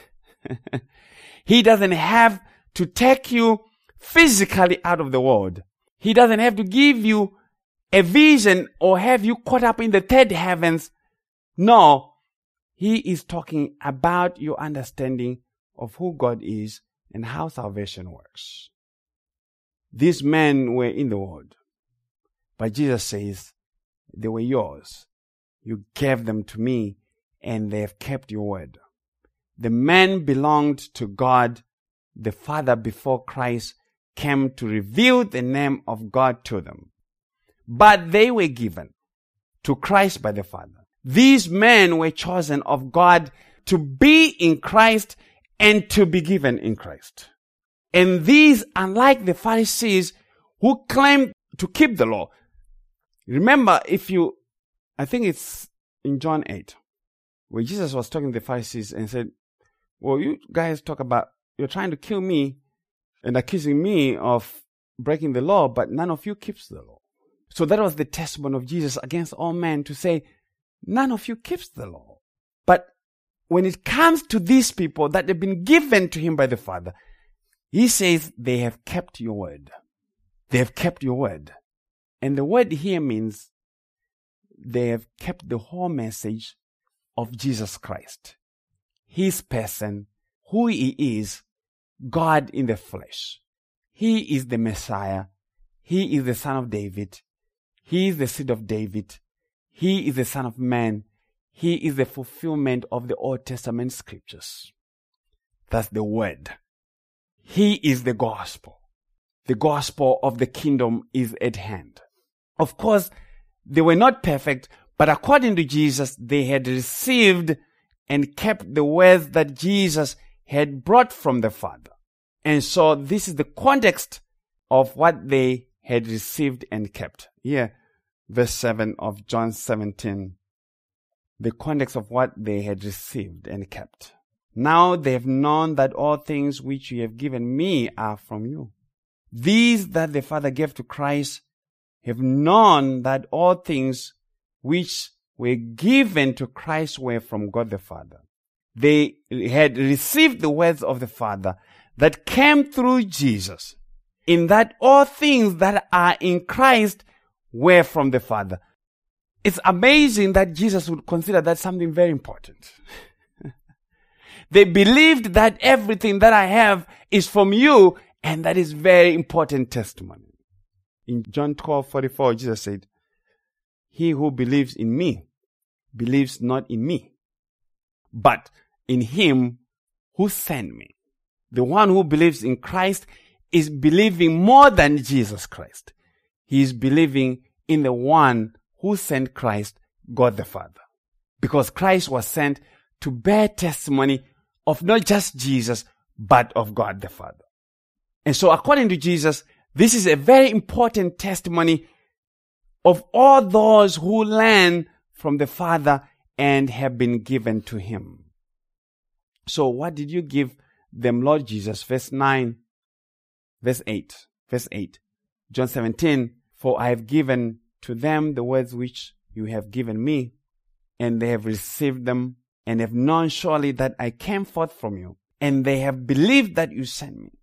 He doesn't have to take you physically out of the world. He doesn't have to give you a vision or have you caught up in the third heavens. No, he is talking about your understanding of who God is and how salvation works. These men were in the world, but Jesus says, they were yours. You gave them to me, and they have kept your word. The men belonged to God, the Father, before Christ came to reveal the name of God to them. But they were given to Christ by the Father. These men were chosen of God to be in Christ and to be given in Christ. And these, unlike the Pharisees who claimed to keep the law, remember, if you, I think it's in John eight, where Jesus was talking to the Pharisees and said, well, you guys talk about, you're trying to kill me and accusing me of breaking the law, but none of you keeps the law. So that was the testimony of Jesus against all men, to say, none of you keeps the law. But when it comes to these people that have been given to him by the Father, he says they have kept your word. They have kept your word. And the word here means they have kept the whole message of Jesus Christ. His person, who he is, God in the flesh. He is the Messiah. He is the Son of David. He is the seed of David. He is the Son of Man. He is the fulfillment of the Old Testament scriptures. That's the word. He is the gospel. The gospel of the kingdom is at hand. Of course, they were not perfect, but according to Jesus, they had received and kept the words that Jesus had brought from the Father. And so this is the context of what they had received and kept. Here, verse seven of John seventeen. The context of what they had received and kept. Now they have known that all things which you have given me are from you. These that the Father gave to Christ have known that all things which were given to Christ were from God the Father. They had received the words of the Father that came through Jesus, in that all things that are in Christ were from the Father. It's amazing that Jesus would consider that something very important. They believed that everything that I have is from you, and that is very important testimony. In John twelve forty-four, Jesus said, he who believes in me, believes not in me, but in him who sent me. The one who believes in Christ is believing more than Jesus Christ. He is believing in the one who sent Christ, God the Father. Because Christ was sent to bear testimony of not just Jesus, but of God the Father. And so according to Jesus, this is a very important testimony of all those who learn from the Father and have been given to him. So what did you give them, Lord Jesus? Verse nine, verse eight, verse eight. John seventeen, for I have given to them the words which you have given me, and they have received them, and have known surely that I came forth from you, and they have believed that you sent me.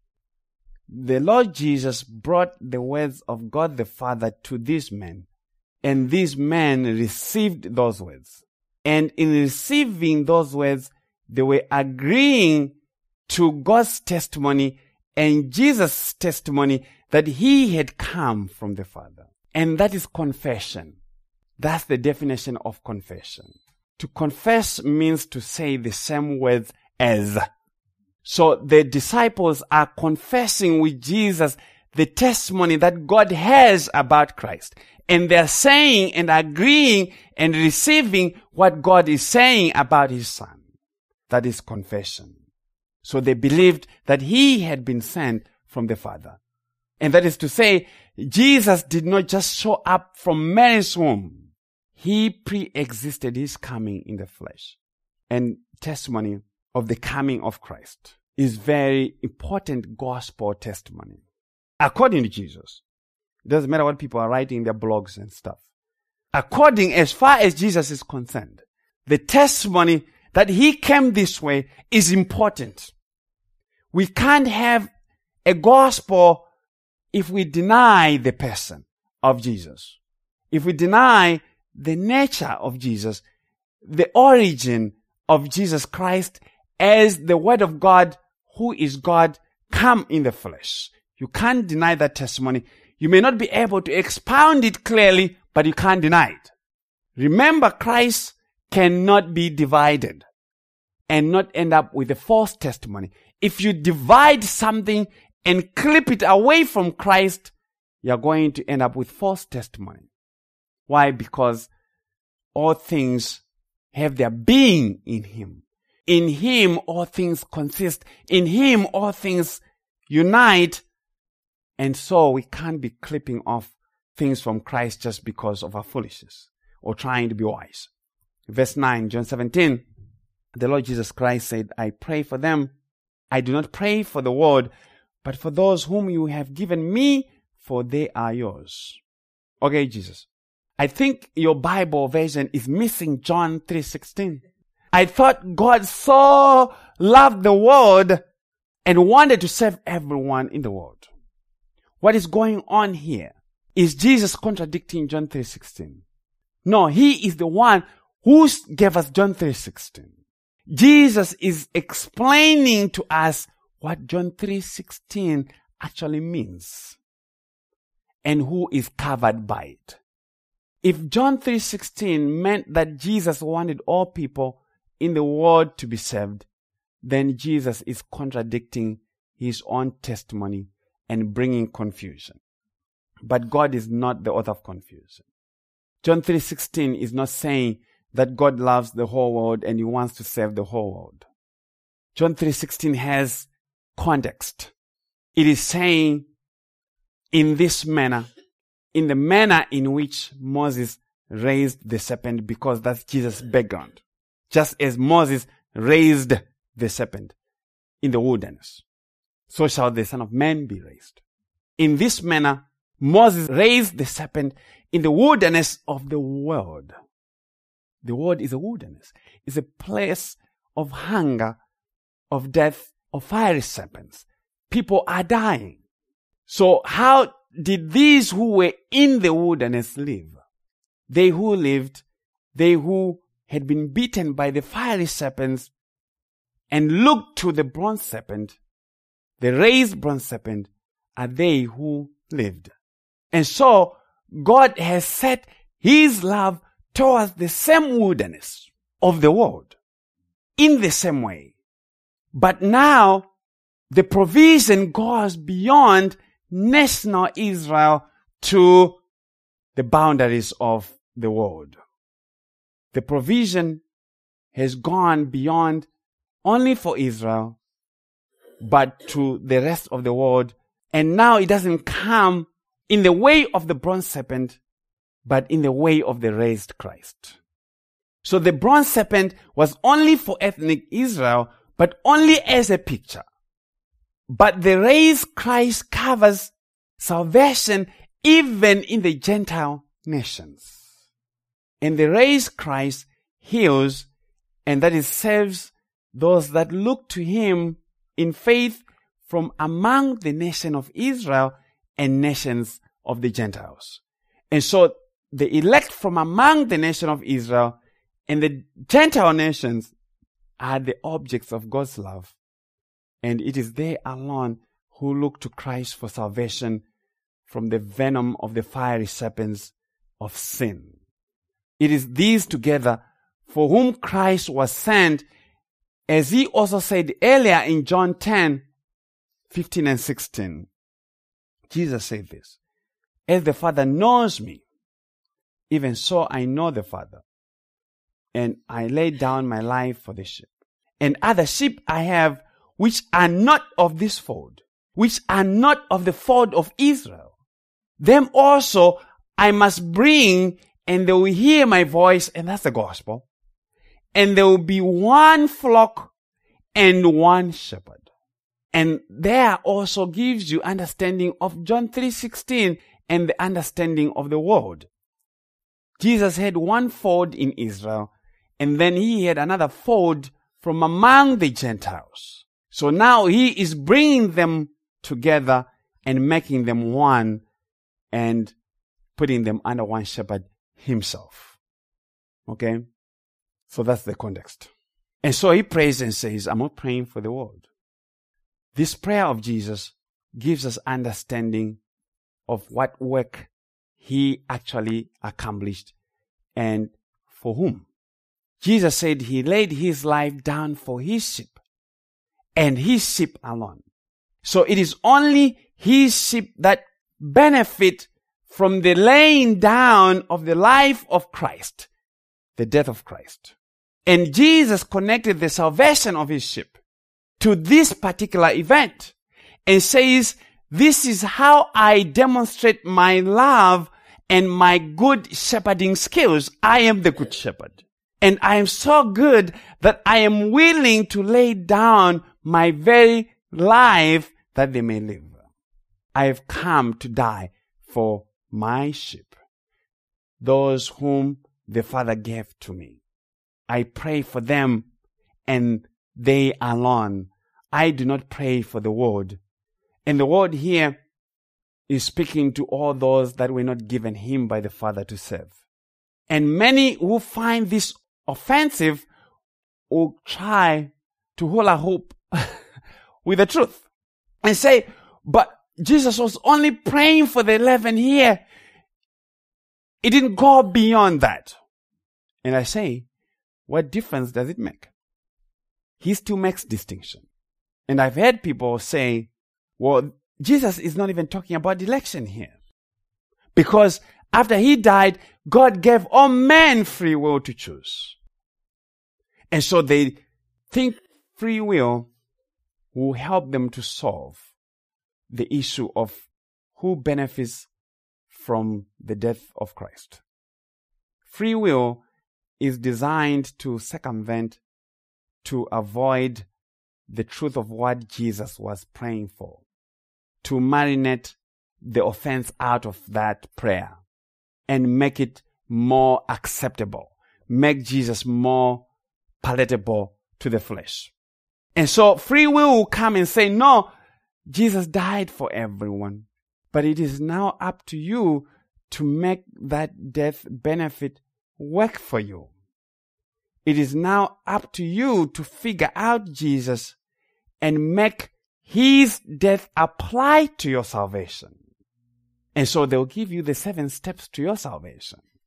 The Lord Jesus brought the words of God the Father to these men, and these men received those words. And in receiving those words, they were agreeing to God's testimony and Jesus' testimony that he had come from the Father. And that is confession. That's the definition of confession. To confess means to say the same words as. So the disciples are confessing with Jesus the testimony that God has about Christ. And they're saying and agreeing and receiving what God is saying about his Son. That is confession. So they believed that he had been sent from the Father. And that is to say, Jesus did not just show up from Mary's womb. He pre-existed his coming in the flesh. And testimony of the coming of Christ is very important gospel testimony. According to Jesus. It doesn't matter what people are writing in their blogs and stuff. According, as far as Jesus is concerned, the testimony that he came this way is important. We can't have a gospel if we deny the person of Jesus. If we deny the nature of Jesus, the origin of Jesus Christ as the Word of God, who is God, come in the flesh. You can't deny that testimony. You may not be able to expound it clearly, but you can't deny it. Remember, Christ cannot be divided and not end up with a false testimony. If you divide something and clip it away from Christ, you're going to end up with false testimony. Why? Because all things have their being in him. In him, all things consist. In him, all things unite. And so we can't be clipping off things from Christ just because of our foolishness or trying to be wise. Verse nine, John seventeen, the Lord Jesus Christ said, I pray for them. I do not pray for the world, but for those whom you have given me, for they are yours. Okay, Jesus. I think your Bible version is missing John three sixteen. I thought God so loved the world and wanted to save everyone in the world. What is going on here? Is Jesus contradicting John three sixteen? No, he is the one who gave us John three sixteen. Jesus is explaining to us what John three sixteen actually means and who is covered by it. If John three sixteen meant that Jesus wanted all people in the world to be saved, then Jesus is contradicting his own testimony and bringing confusion. But God is not the author of confusion. John three sixteen is not saying that God loves the whole world and he wants to save the whole world. John three sixteen has context. It is saying in this manner, in the manner in which Moses raised the serpent, because that's Jesus' background. Just as Moses raised the serpent in the wilderness, so shall the Son of Man be raised. In this manner, Moses raised the serpent in the wilderness of the world. The world is a wilderness. It's a place of hunger, of death, of fiery serpents. People are dying. So how did these who were in the wilderness live? They who lived, they who had been beaten by the fiery serpents and looked to the bronze serpent, the raised bronze serpent, are they who lived. And so God has set his love towards the same wilderness of the world in the same way. But now the provision goes beyond national Israel to the boundaries of the world. The provision has gone beyond only for Israel, but to the rest of the world. And now it doesn't come in the way of the bronze serpent, but in the way of the raised Christ. So the bronze serpent was only for ethnic Israel, but only as a picture. But the raised Christ covers salvation even in the Gentile nations. And the raised Christ heals, and that is saves those that look to him in faith from among the nation of Israel and nations of the Gentiles. And so the elect from among the nation of Israel and the Gentile nations are the objects of God's love. And it is they alone who look to Christ for salvation from the venom of the fiery serpents of sin. It is these together for whom Christ was sent, as he also said earlier in John ten, fifteen and sixteen. Jesus said this, "As the Father knows me, even so I know the Father, and I lay down my life for the sheep. And other sheep I have which are not of this fold, which are not of the fold of Israel. Them also I must bring, and they will hear my voice," and that's the gospel. "And there will be one flock and one shepherd." And there also gives you understanding of John three sixteen and the understanding of the world. Jesus had one fold in Israel, and then he had another fold from among the Gentiles. So now he is bringing them together and making them one and putting them under one shepherd himself. Okay? So that's the context. And so he prays and says, I'm not praying for the world. This prayer of Jesus gives us understanding of what work he actually accomplished and for whom. Jesus said he laid his life down for his sheep and his sheep alone. So it is only his sheep that benefit from the laying down of the life of Christ, the death of Christ. And Jesus connected the salvation of his sheep to this particular event and says, this is how I demonstrate my love and my good shepherding skills. I am the good shepherd. And I am so good that I am willing to lay down my very life that they may live. I have come to die for my sheep, those whom the Father gave to me. I pray for them and they alone. I do not pray for the world. And the word here is speaking to all those that were not given him by the Father to serve. And many who find this offensive will try to hula hoop with the truth and say, but Jesus was only praying for the eleven here. It didn't go beyond that. And I say, what difference does it make? He still makes distinction. And I've heard people say, well, Jesus is not even talking about election here. Because after he died, God gave all men free will to choose. And so they think free will will help them to solve the issue of who benefits from the death of Christ. Free will is designed to circumvent, to avoid the truth of what Jesus was praying for, to marinate the offense out of that prayer and make it more acceptable, make Jesus more palatable to the flesh. And so free will will come and say, no, Jesus died for everyone, but it is now up to you to make that death benefit work for you. It is now up to you to figure out Jesus and make his death apply to your salvation. And so they'll give you the seven steps to your salvation.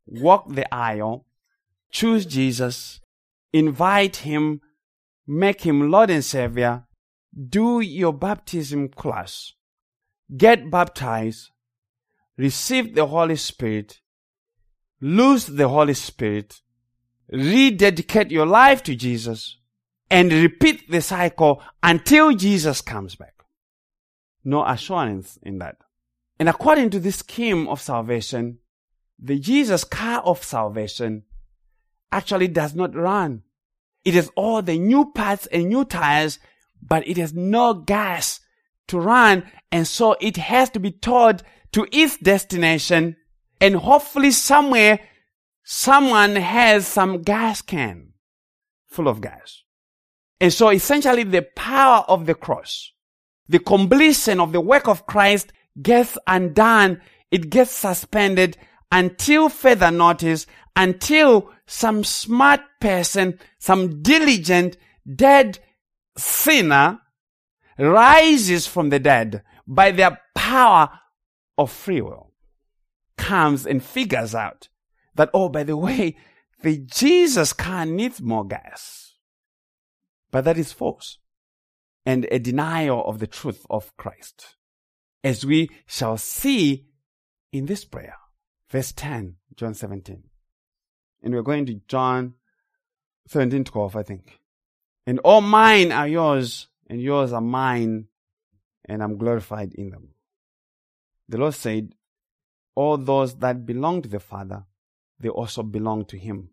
walk the aisle, choose Jesus, invite him, make him Lord and Savior, do your baptism class, get baptized, receive the Holy Spirit, lose the Holy Spirit, rededicate your life to Jesus, and repeat the cycle until Jesus comes back. No assurance in that. And according to this scheme of salvation, the Jesus car of salvation actually does not run. It has all the new parts and new tires, but it has no gas to run, and so it has to be towed to its destination, and hopefully somewhere someone has some gas can full of gas. And so essentially the power of the cross, the completion of the work of Christ gets undone, it gets suspended until further notice, until some smart person, some diligent, dead sinner rises from the dead by their power of free will, comes and figures out that, oh, by the way, the Jesus car needs more gas. But that is false and a denial of the truth of Christ, as we shall see in this prayer. Verse ten, John seventeen. And we're going to John seventeen twelve, I think. And all mine are yours, and yours are mine, and I'm glorified in them. The Lord said, all those that belong to the Father, they also belong to him.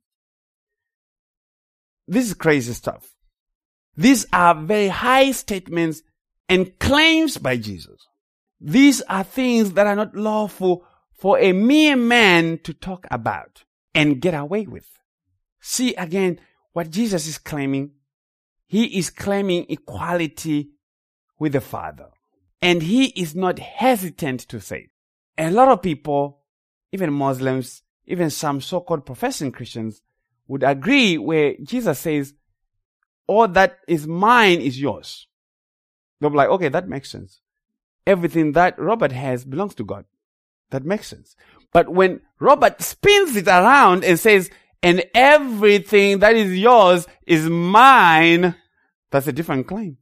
This is crazy stuff. These are very high statements and claims by Jesus. These are things that are not lawful for a mere man to talk about and get away with. See again what Jesus is claiming. He is claiming equality with the Father. And he is not hesitant to say it. A lot of people, even Muslims, even some so-called professing Christians, would agree where Jesus says, all that is mine is yours. They'll be like, okay, that makes sense. Everything that Robert has belongs to God. That makes sense. But when Robert spins it around and says, and everything that is yours is mine, that's a different claim.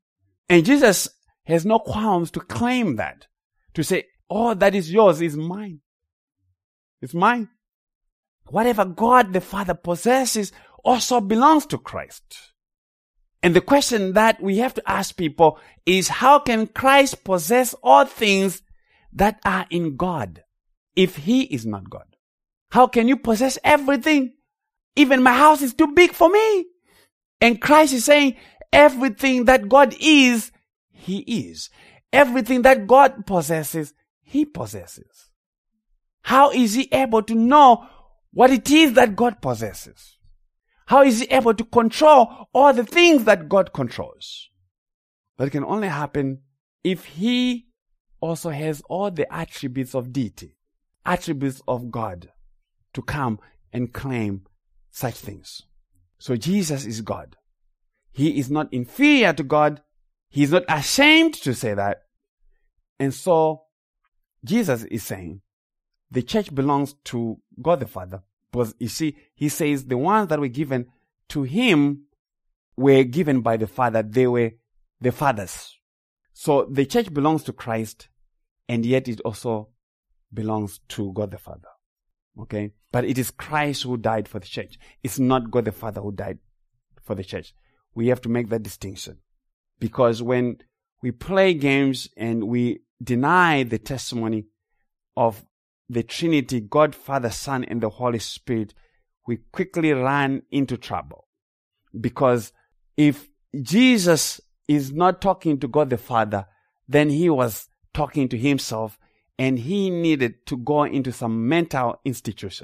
And Jesus has no qualms to claim that. To say, all that is yours is mine. It's mine. Whatever God the Father possesses also belongs to Christ. And the question that we have to ask people is, how can Christ possess all things that are in God if he is not God? How can you possess everything? Even my house is too big for me. And Christ is saying, everything that God is, he is. Everything that God possesses, he possesses. How is he able to know what it is that God possesses? How is he able to control all the things that God controls? That can only happen if he also has all the attributes of deity, attributes of God, to come and claim such things. So Jesus is God. He is not inferior to God. He is not ashamed to say that. And so Jesus is saying the church belongs to God the Father. Because you see, he says the ones that were given to him were given by the Father. They were the Father's. So the church belongs to Christ, and yet it also belongs to God the Father. Okay? But it is Christ who died for the church. It's not God the Father who died for the church. We have to make that distinction. Because when we play games and we deny the testimony of the Trinity, God, Father, Son, and the Holy Spirit, we quickly run into trouble. Because if Jesus is not talking to God the Father, then he was talking to himself, and he needed to go into some mental institution.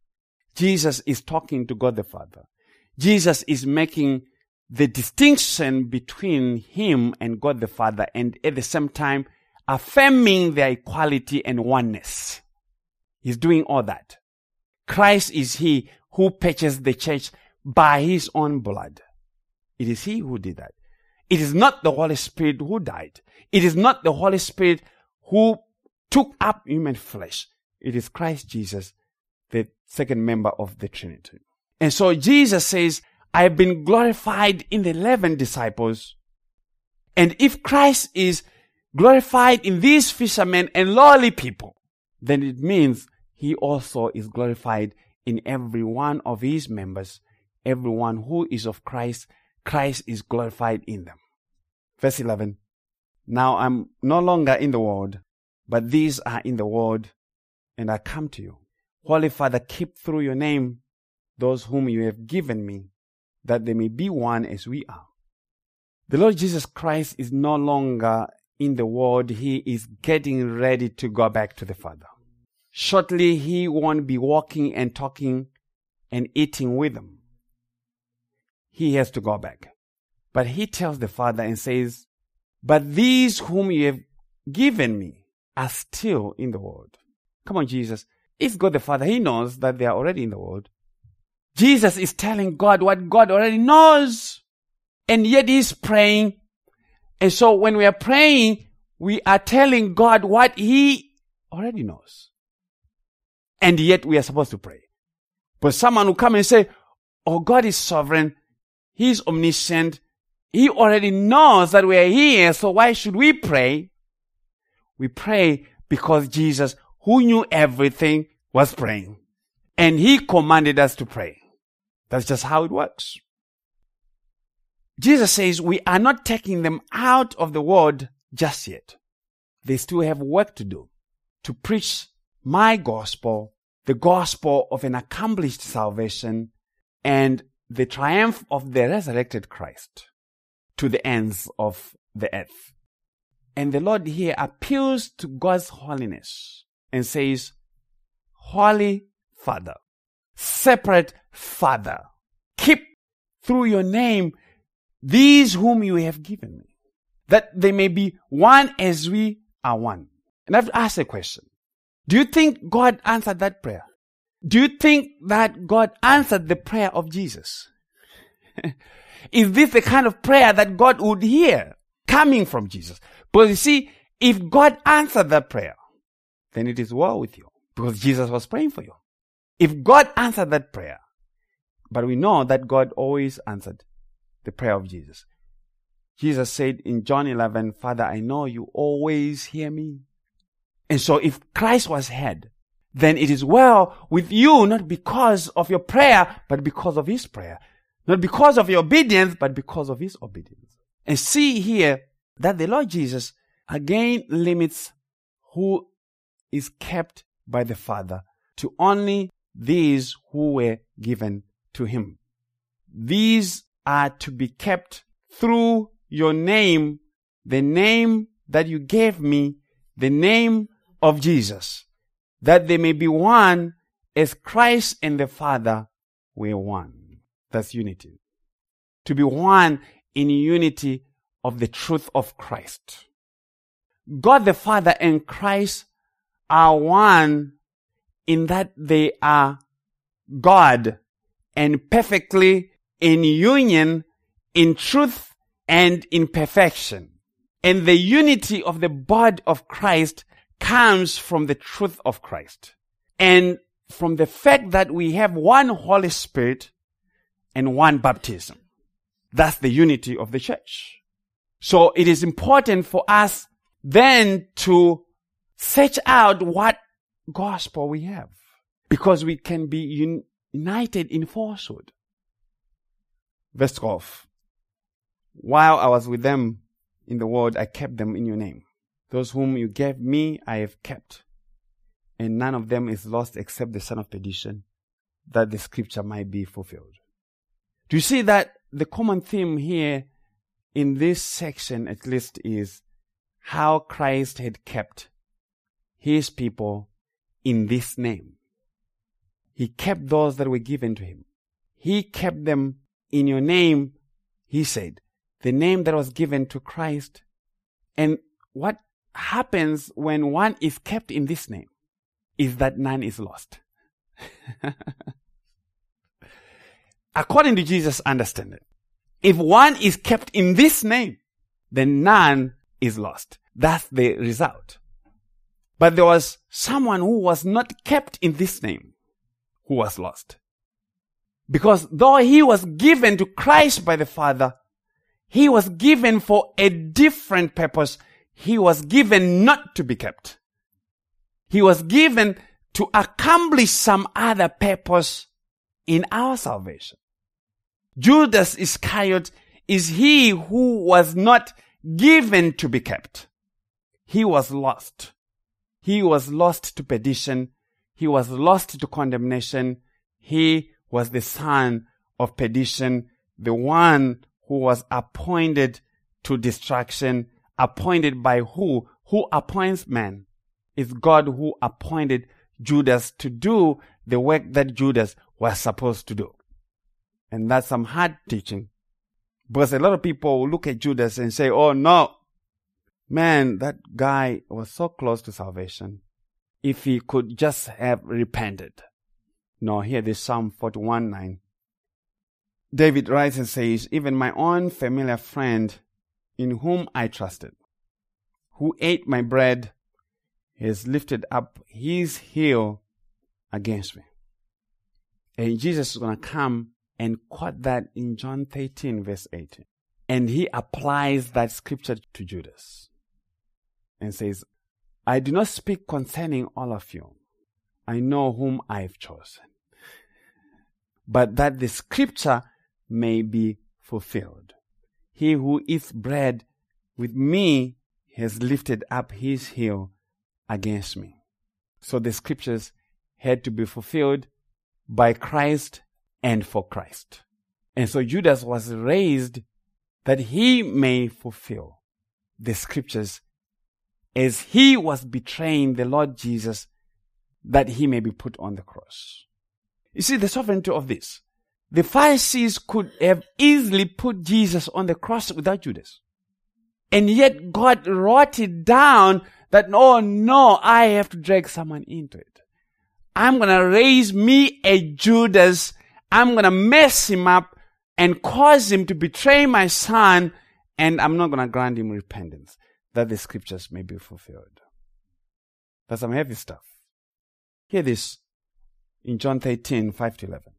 Jesus is talking to God the Father. Jesus is making the distinction between him and God the Father, and at the same time affirming their equality and oneness. He's doing all that. Christ is he who purchased the church by his own blood. It is he who did that. It is not the Holy Spirit who died. It is not the Holy Spirit who took up human flesh. It is Christ Jesus the second member of the Trinity. And so Jesus says, I have been glorified in the eleven disciples. And if Christ is glorified in these fishermen and lowly people, then it means he also is glorified in every one of his members. Everyone who is of Christ, Christ is glorified in them. Verse eleven. Now I'm no longer in the world, but these are in the world, and I come to you. Holy Father, keep through your name those whom you have given me, that they may be one as we are. The Lord Jesus Christ is no longer in the world. He is getting ready to go back to the Father. Shortly, he won't be walking and talking and eating with them. He has to go back. But he tells the Father and says, but these whom you have given me are still in the world. Come on, Jesus. If God the Father, he knows that they are already in the world. Jesus is telling God what God already knows. And yet he's praying. And so when we are praying, we are telling God what he already knows. And yet we are supposed to pray. But someone will come and say, oh, God is sovereign. He's omniscient. He already knows that we are here. So why should we pray? We pray because Jesus, who knew everything, was praying. And he commanded us to pray. That's just how it works. Jesus says we are not taking them out of the world just yet. They still have work to do to preach my gospel, the gospel of an accomplished salvation and the triumph of the resurrected Christ to the ends of the earth. And the Lord here appeals to God's holiness and says, Holy Father, separate Father, keep through your name these whom you have given me, that they may be one as we are one. And I have to ask a question. Do you think God answered that prayer? Do you think that God answered the prayer of Jesus? Is this the kind of prayer that God would hear coming from Jesus? But you see, if God answered that prayer, then it is well with you, because Jesus was praying for you. If God answered that prayer, but we know that God always answered the prayer of Jesus. Jesus said in John eleven, Father, I know you always hear me. And so if Christ was heard, then it is well with you, not because of your prayer, but because of his prayer. Not because of your obedience, but because of his obedience. And see here that the Lord Jesus again limits who is kept by the Father to only these who were given to him. These are to be kept through your name, the name that you gave me, the name of Jesus, that they may be one as Christ and the Father were one. That's unity. To be one in unity of the truth of Christ. God the Father and Christ are one in that they are God and perfectly in union, in truth and in perfection. And the unity of the body of Christ comes from the truth of Christ and from the fact that we have one Holy Spirit and one baptism. That's the unity of the church. So it is important for us then to search out what gospel we have, because we can be un- united in falsehood. Verse twelve. While I was with them in the world, I kept them in your name. Those whom you gave me, I have kept. And none of them is lost except the son of perdition, that the scripture might be fulfilled. Do you see that the common theme here in this section at least is how Christ had kept his people in this name. He kept those that were given to him. He kept them in your name, he said, the name that was given to Christ. And what happens when one is kept in this name is that none is lost. According to Jesus' understanding, if one is kept in this name, then none is lost. That's the result. But there was someone who was not kept in this name. who was lost. Because though he was given to Christ by the Father, he was given for a different purpose. He was given not to be kept. He was given to accomplish some other purpose in our salvation. Judas Iscariot is he who was not given to be kept. He was lost. He was lost to perdition. He was lost to condemnation. He was the son of perdition, the one who was appointed to destruction. Appointed by who? Who appoints man? It's God who appointed Judas to do the work that Judas was supposed to do. And that's some hard teaching. Because a lot of people will look at Judas and say, oh no, man, that guy was so close to salvation. If he could just have repented. No, here this Psalm forty-one nine. David writes and says, even my own familiar friend in whom I trusted, who ate my bread, has lifted up his heel against me. And Jesus is going to come and quote that in John thirteen verse eighteen. And he applies that scripture to Judas and says, I do not speak concerning all of you. I know whom I have chosen. But that the scripture may be fulfilled. He who eats bread with me has lifted up his heel against me. So the scriptures had to be fulfilled by Christ and for Christ. And so Judas was raised that he may fulfill the scriptures as he was betraying the Lord Jesus, that he may be put on the cross. You see the sovereignty of this. The Pharisees could have easily put Jesus on the cross without Judas. And yet God wrote it down that, oh no, I have to drag someone into it. I'm going to raise me a Judas. I'm going to mess him up and cause him to betray my son. And I'm not going to grant him repentance, that the scriptures may be fulfilled. That's some heavy stuff. Hear this in John thirteen five to eleven.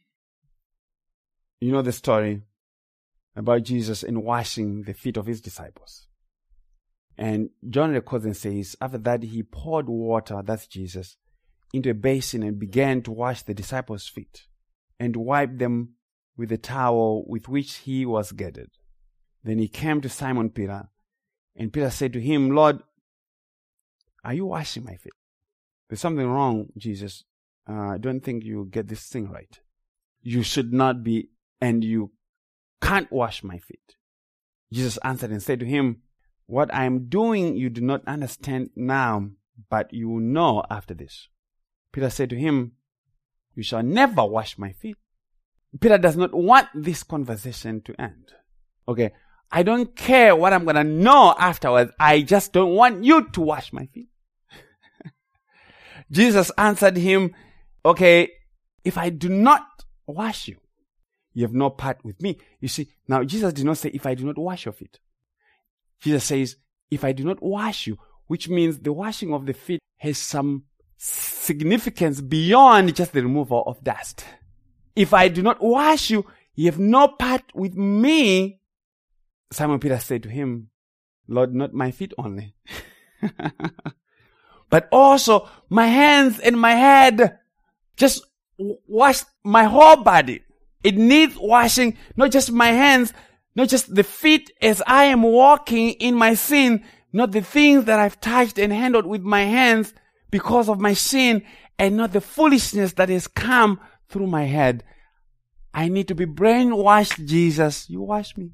You know the story about Jesus in washing the feet of his disciples. And John records and says, after that he poured water, that's Jesus, into a basin and began to wash the disciples' feet and wipe them with the towel with which he was girded. Then he came to Simon Peter, and Peter said to him, Lord, are you washing my feet? There's something wrong, Jesus. Uh, I don't think you get this thing right. You should not be, and you can't wash my feet. Jesus answered and said to him, what I am doing you do not understand now, but you will know after this. Peter said to him, you shall never wash my feet. Peter does not want this conversation to end. Okay, I don't care what I'm going to know afterwards. I just don't want you to wash my feet. Jesus answered him, okay, if I do not wash you, you have no part with me. You see, now Jesus did not say, if I do not wash your feet. Jesus says, if I do not wash you, which means the washing of the feet has some significance beyond just the removal of dust. If I do not wash you, you have no part with me. Simon Peter said to him, Lord, not my feet only, but also my hands and my head. Just wash my whole body. It needs washing, not just my hands, not just the feet as I am walking in my sin, not the things that I've touched and handled with my hands because of my sin, and not the foolishness that has come through my head. I need to be brainwashed, Jesus. You wash me.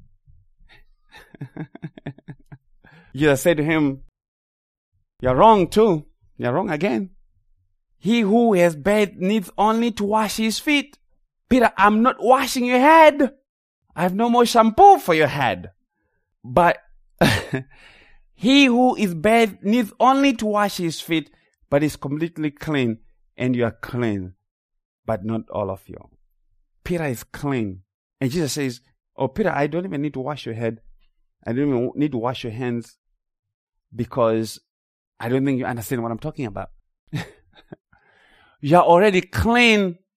Jesus said to him, you're wrong too. You're wrong again. He who has bathed needs only to wash his feet. Peter, I'm not washing your head. I have no more shampoo for your head. But he who is bathed needs only to wash his feet, but is completely clean, and you are clean, but not all of you. Peter is clean. And Jesus says, oh, Peter, I don't even need to wash your head. I don't even need to wash your hands, because I don't think you understand what I'm talking about. You are already clean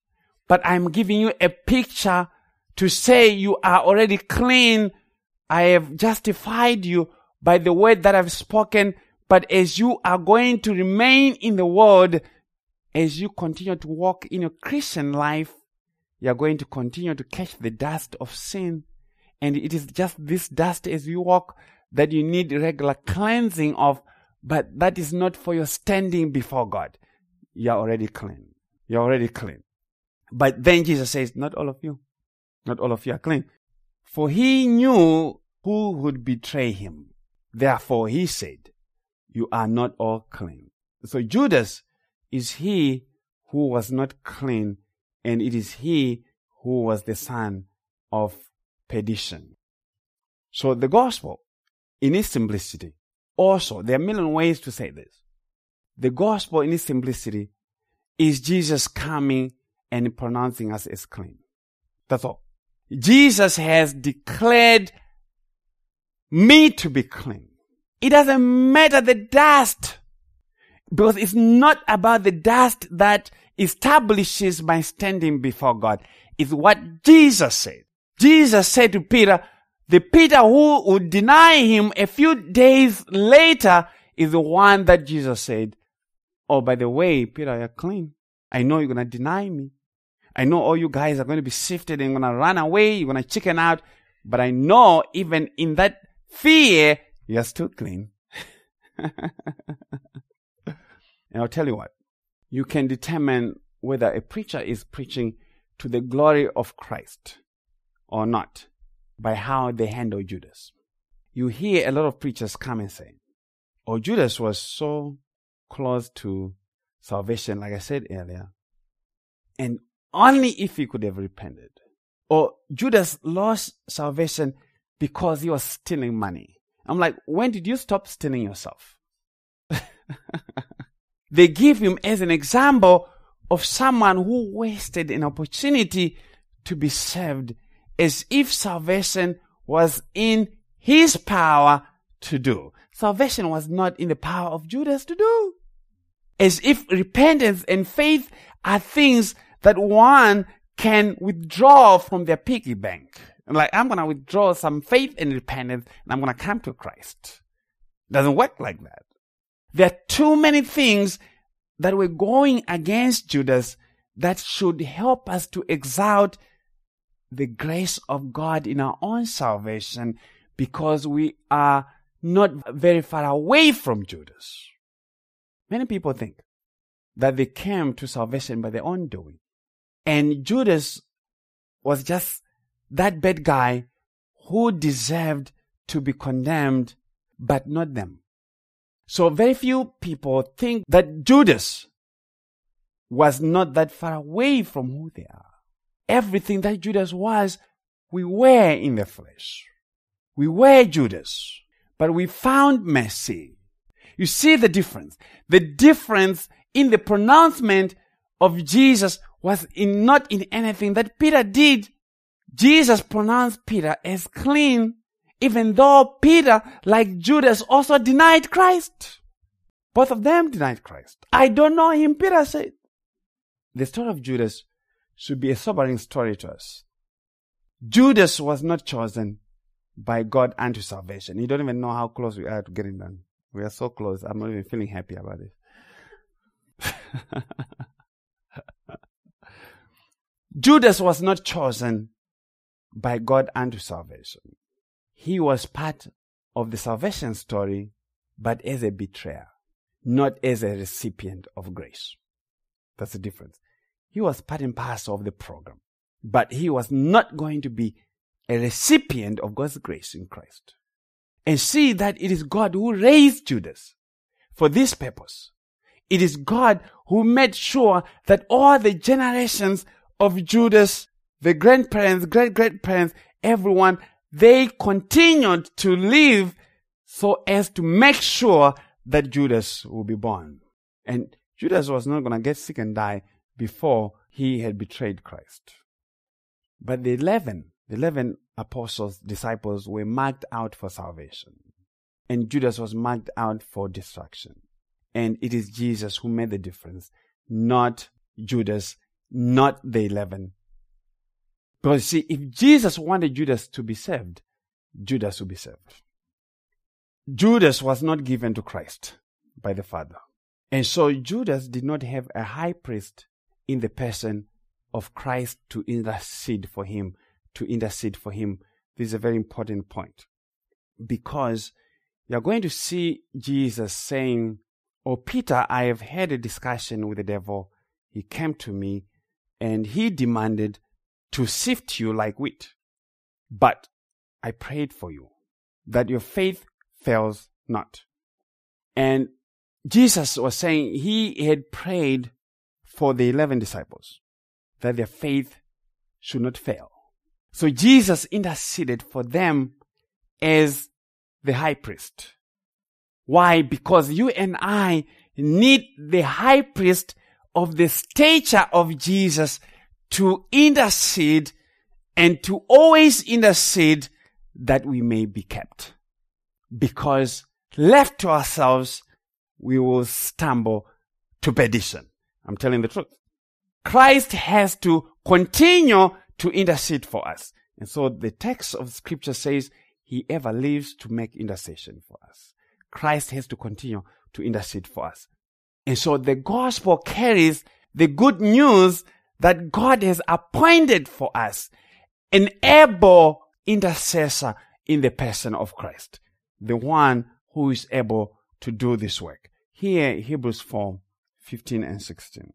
but I'm giving you a picture to say you are already clean. I have justified you by the word that I've spoken. But as you are going to remain in the world, as you continue to walk in your Christian life, you are going to continue to catch the dust of sin. And it is just this dust as you walk that you need regular cleansing of, but that is not for your standing before God. You are already clean. You're already clean. But then Jesus says, not all of you. Not all of you are clean. For he knew who would betray him. Therefore he said, you are not all clean. So Judas is he who was not clean, and it is he who was the son of perdition. So the gospel, in its simplicity, also, there are a million ways to say this. The gospel in its simplicity is Jesus coming and pronouncing us as clean. That's all. Jesus has declared me to be clean. It doesn't matter the dust, because it's not about the dust that establishes my standing before God. It's what Jesus said. Jesus said to Peter, the Peter who would deny him a few days later is the one that Jesus said, oh, by the way, Peter, you're clean. I know you're going to deny me. I know all you guys are going to be shifted and going to run away. You're going to chicken out. But I know even in that fear, you're still clean. And I'll tell you what, you can determine whether a preacher is preaching to the glory of Christ or not by how they handle Judas. You hear a lot of preachers come and say, oh, Judas was so close to salvation, like I said earlier, and only if he could have repented. Or Judas lost salvation because he was stealing money. I'm like, when did you stop stealing yourself? They give him as an example of someone who wasted an opportunity to be saved, as if salvation was in his power to do. Salvation was not in the power of Judas to do. As if repentance and faith are things that one can withdraw from their piggy bank. Like, I'm going to withdraw some faith and repentance and I'm going to come to Christ. It doesn't work like that. There are too many things that were going against Judas that should help us to exalt the grace of God in our own salvation, because we are not very far away from Judas. Many people think that they came to salvation by their own doing. And Judas was just that bad guy who deserved to be condemned, but not them. So very few people think that Judas was not that far away from who they are. Everything that Judas was, we were in the flesh. We were Judas, but we found mercy. You see the difference. The difference in the pronouncement of Jesus was in not in anything that Peter did. Jesus pronounced Peter as clean, even though Peter, like Judas, also denied Christ. Both of them denied Christ. I don't know him, Peter said. The story of Judas should be a sobering story to us. Judas was not chosen by God unto salvation. You don't even know how close we are to getting done. We are so close. I'm not even feeling happy about it. Judas was not chosen by God unto salvation. He was part of the salvation story, but as a betrayer, not as a recipient of grace. That's the difference. He was part and parcel of the program, but he was not going to be a recipient of God's grace in Christ. And see that it is God who raised Judas for this purpose. It is God who made sure that all the generations of Judas, the grandparents, great-grandparents, everyone, they continued to live so as to make sure that Judas will be born. And Judas was not going to get sick and die before he had betrayed Christ. But the eleven, the eleven apostles, disciples were marked out for salvation. And Judas was marked out for destruction. And it is Jesus who made the difference, not Judas not the eleven. Because see, if Jesus wanted Judas to be saved, Judas would be saved. Judas was not given to Christ by the Father. And so Judas did not have a high priest in the person of Christ to intercede for him, to intercede for him. This is a very important point. Because you're going to see Jesus saying, "Oh, Peter, I have had a discussion with the devil. He came to me and he demanded to sift you like wheat. But I prayed for you that your faith fails not." And Jesus was saying he had prayed for the eleven disciples that their faith should not fail. So Jesus interceded for them as the high priest. Why? Because you and I need the high priest of the stature of Jesus to intercede and to always intercede that we may be kept. Because left to ourselves, we will stumble to perdition. I'm telling the truth. Christ has to continue to intercede for us. And so the text of Scripture says he ever lives to make intercession for us. Christ has to continue to intercede for us. And so the gospel carries the good news that God has appointed for us an able intercessor in the person of Christ, the one who is able to do this work. Here, Hebrews four, fifteen and sixteen.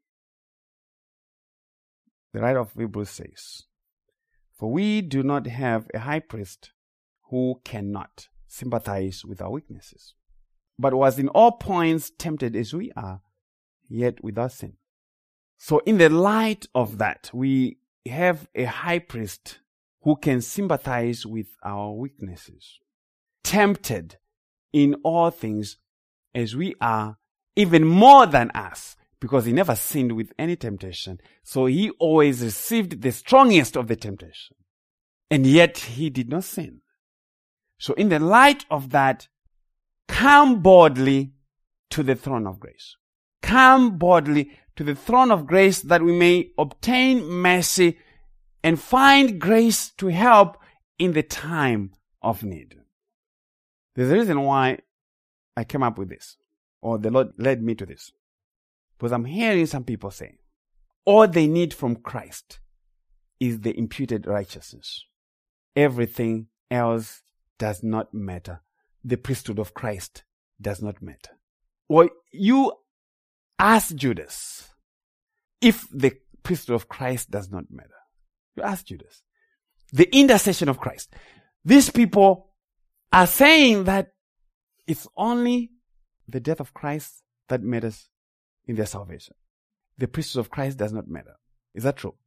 The writer of Hebrews says, "For we do not have a high priest who cannot sympathize with our weaknesses, but was in all points tempted as we are, yet without sin." So in the light of that, we have a high priest who can sympathize with our weaknesses, tempted in all things as we are, even more than us, because he never sinned with any temptation. So he always received the strongest of the temptation. And yet he did not sin. So in the light of that, come boldly to the throne of grace. Come boldly to the throne of grace that we may obtain mercy and find grace to help in the time of need. There's a reason why I came up with this, or the Lord led me to this. Because I'm hearing some people say, all they need from Christ is the imputed righteousness. Everything else does not matter. The priesthood of Christ does not matter. Well, you ask Judas if the priesthood of Christ does not matter. You ask Judas. The intercession of Christ. These people are saying that it's only the death of Christ that matters in their salvation. The priesthood of Christ does not matter. Is that true?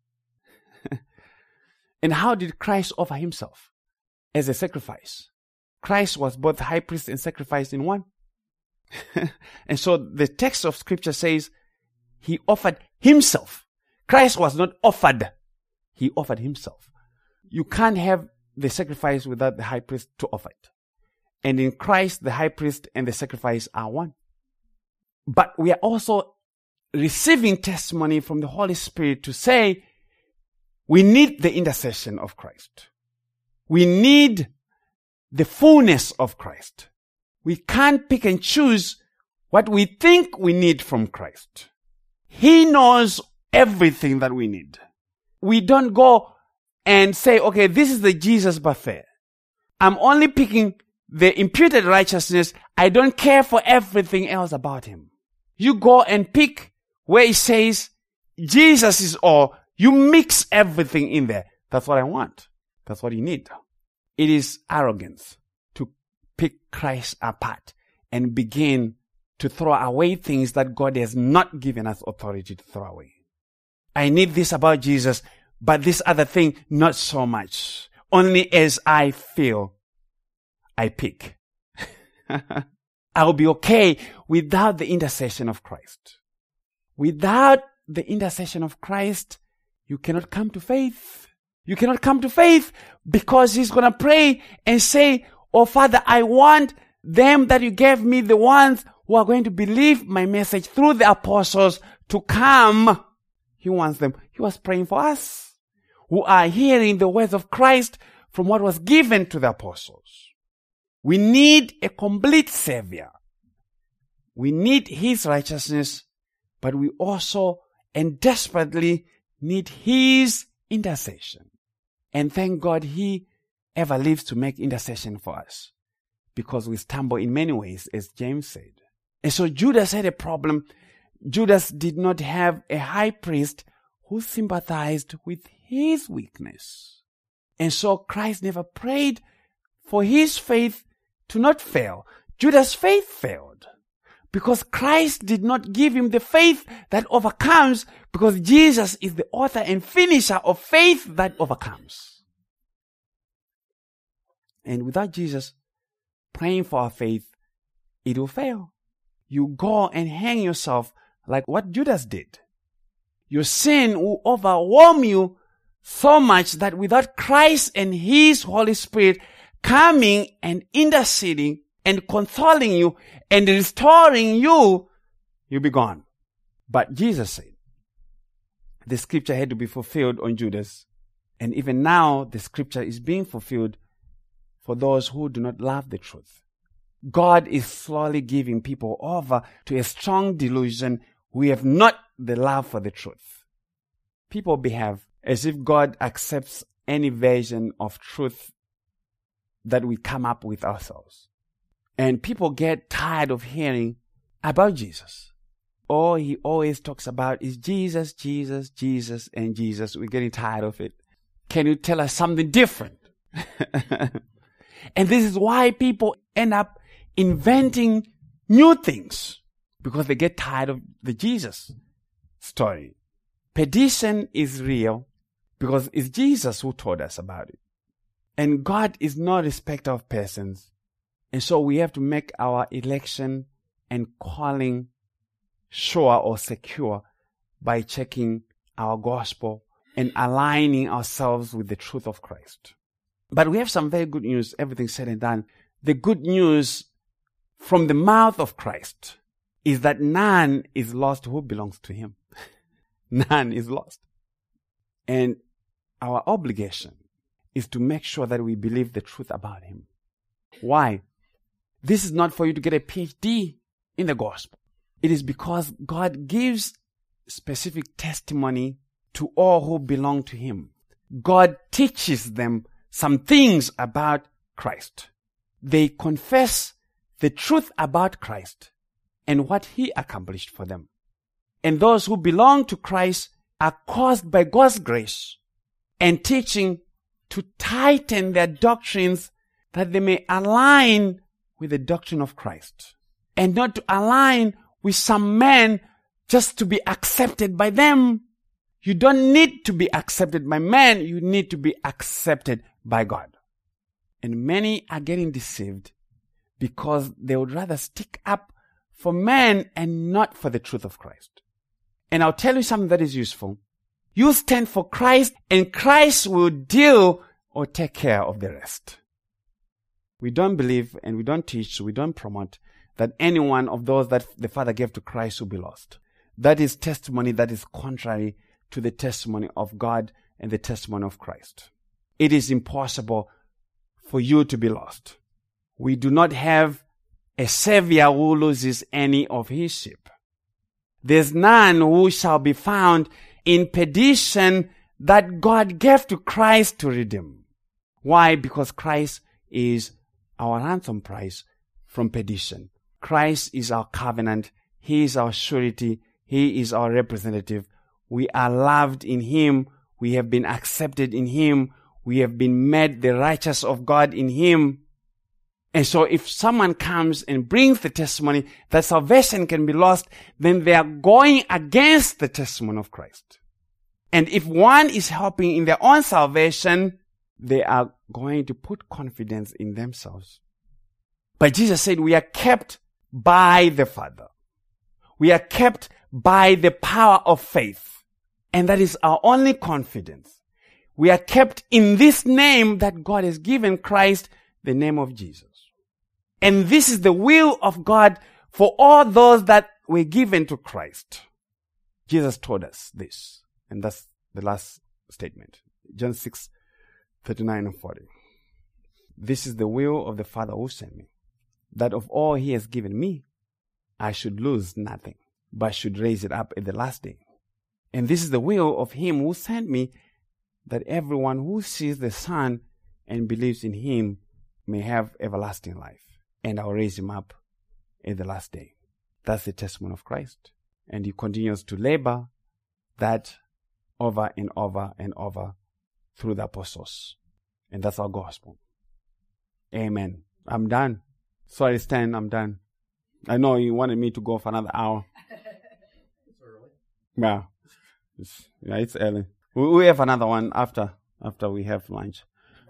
And how did Christ offer himself as a sacrifice? Christ was both high priest and sacrifice in one. And so the text of Scripture says he offered himself. Christ was not offered. He offered himself. You can't have the sacrifice without the high priest to offer it. And in Christ, the high priest and the sacrifice are one. But we are also receiving testimony from the Holy Spirit to say we need the intercession of Christ. We need the fullness of Christ. We can't pick and choose what we think we need from Christ. He knows everything that we need. We don't go and say, okay, this is the Jesus buffet. I'm only picking the imputed righteousness. I don't care for everything else about him. You go and pick where it says Jesus is all. You mix everything in there. That's what I want. That's what you need. It is arrogance to pick Christ apart and begin to throw away things that God has not given us authority to throw away. I need this about Jesus, but this other thing, not so much. Only as I feel, I pick. I'll be okay without the intercession of Christ. Without the intercession of Christ, you cannot come to faith. You cannot come to faith because he's going to pray and say, "Oh Father, I want them that you gave me, the ones who are going to believe my message through the apostles, to come." He wants them. He was praying for us who are hearing the words of Christ from what was given to the apostles. We need a complete Savior. We need His righteousness, but we also and desperately need His intercession. And thank God He ever lives to make intercession for us, because we stumble in many ways, as James said. And so Judas had a problem. Judas did not have a high priest who sympathized with his weakness. And so Christ never prayed for his faith to not fail. Judas' faith failed because Christ did not give him the faith that overcomes, because Jesus is the author and finisher of faith that overcomes. And without Jesus praying for our faith, it will fail. You go and hang yourself like what Judas did. Your sin will overwhelm you so much that without Christ and His Holy Spirit coming and interceding and consoling you and restoring you, you'll be gone. But Jesus said the scripture had to be fulfilled on Judas. And even now, the scripture is being fulfilled for those who do not love the truth. God is slowly giving people over to a strong delusion. We have not the love for the truth. People behave as if God accepts any version of truth that we come up with ourselves. And people get tired of hearing about Jesus. All he always talks about is Jesus, Jesus, Jesus, and Jesus. We're getting tired of it. Can you tell us something different? And this is why people end up inventing new things, because they get tired of the Jesus story. Perdition is real because it's Jesus who told us about it. And God is no respecter of persons. And so we have to make our election and calling sure or secure by checking our gospel and aligning ourselves with the truth of Christ. But we have some very good news, everything said and done. The good news from the mouth of Christ is that none is lost who belongs to Him. None is lost. And our obligation is to make sure that we believe the truth about Him. Why? This is not for you to get a P H D in the gospel. It is because God gives specific testimony to all who belong to Him. God teaches them some things about Christ. They confess the truth about Christ and what He accomplished for them. And those who belong to Christ are caused by God's grace and teaching to tighten their doctrines that they may align with the doctrine of Christ, and not to align with some men just to be accepted by them. You don't need to be accepted by men. You need to be accepted by God. And many are getting deceived because they would rather stick up for men and not for the truth of Christ. And I'll tell you something that is useful. You stand for Christ and Christ will deal or take care of the rest. We don't believe and we don't teach, we don't promote that any one of those that the Father gave to Christ will be lost. That is testimony that is contrary to the testimony of God and the testimony of Christ. It is impossible for you to be lost. We do not have a Savior who loses any of His sheep. There's none who shall be found in perdition that God gave to Christ to redeem. Why? Because Christ is our ransom price from perdition. Christ is our covenant. He is our surety. He is our representative. We are loved in Him. We have been accepted in Him. We have been made the righteous of God in Him. And so if someone comes and brings the testimony that salvation can be lost, then they are going against the testimony of Christ. And if one is helping in their own salvation, they are going to put confidence in themselves. But Jesus said we are kept by the Father. We are kept by the power of faith. And that is our only confidence. We are kept in this name that God has given Christ, the name of Jesus. And this is the will of God for all those that were given to Christ. Jesus told us this. And that's the last statement. John six, thirty-nine and forty. This is the will of the Father who sent me, that of all he has given me, I should lose nothing, but should raise it up at the last day. And this is the will of him who sent me, that everyone who sees the Son and believes in him may have everlasting life, and I'll raise him up at the last day. That's the testimony of Christ. And he continues to labor that over and over and over through the apostles. And that's our gospel. Amen. I'm done. Sorry, Stan, I'm done. I know you wanted me to go for another hour. It's early. Yeah. It's, yeah, it's early. We, we have another one after after we have lunch.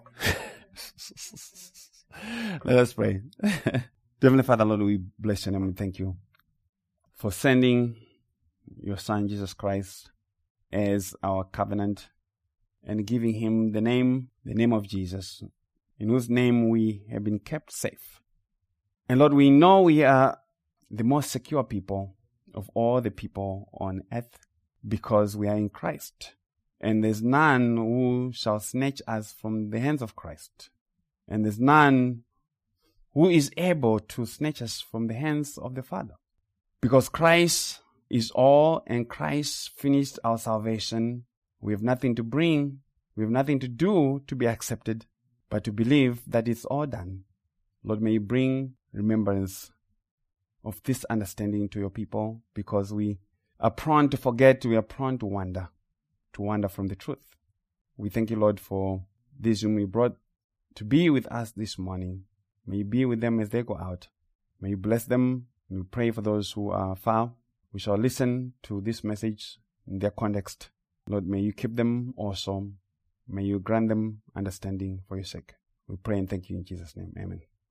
Let us pray. Heavenly Father, Lord, we bless your name and thank you for sending your Son, Jesus Christ, as our covenant and giving him the name, the name of Jesus, in whose name we have been kept safe. And Lord, we know we are the most secure people of all the people on earth because we are in Christ. And there's none who shall snatch us from the hands of Christ. And there's none who is able to snatch us from the hands of the Father. Because Christ is all, and Christ finished our salvation. We have nothing to bring, we have nothing to do to be accepted, but to believe that it's all done. Lord, may you bring remembrance of this understanding to your people, because we are prone to forget, we are prone to wander, to wander from the truth. We thank you, Lord, for this whom you brought to be with us this morning. May you be with them as they go out. May you bless them. We pray for those who are far. We shall listen to this message in their context. Lord, may you keep them also. May you grant them understanding for your sake. We pray and thank you in Jesus' name. Amen.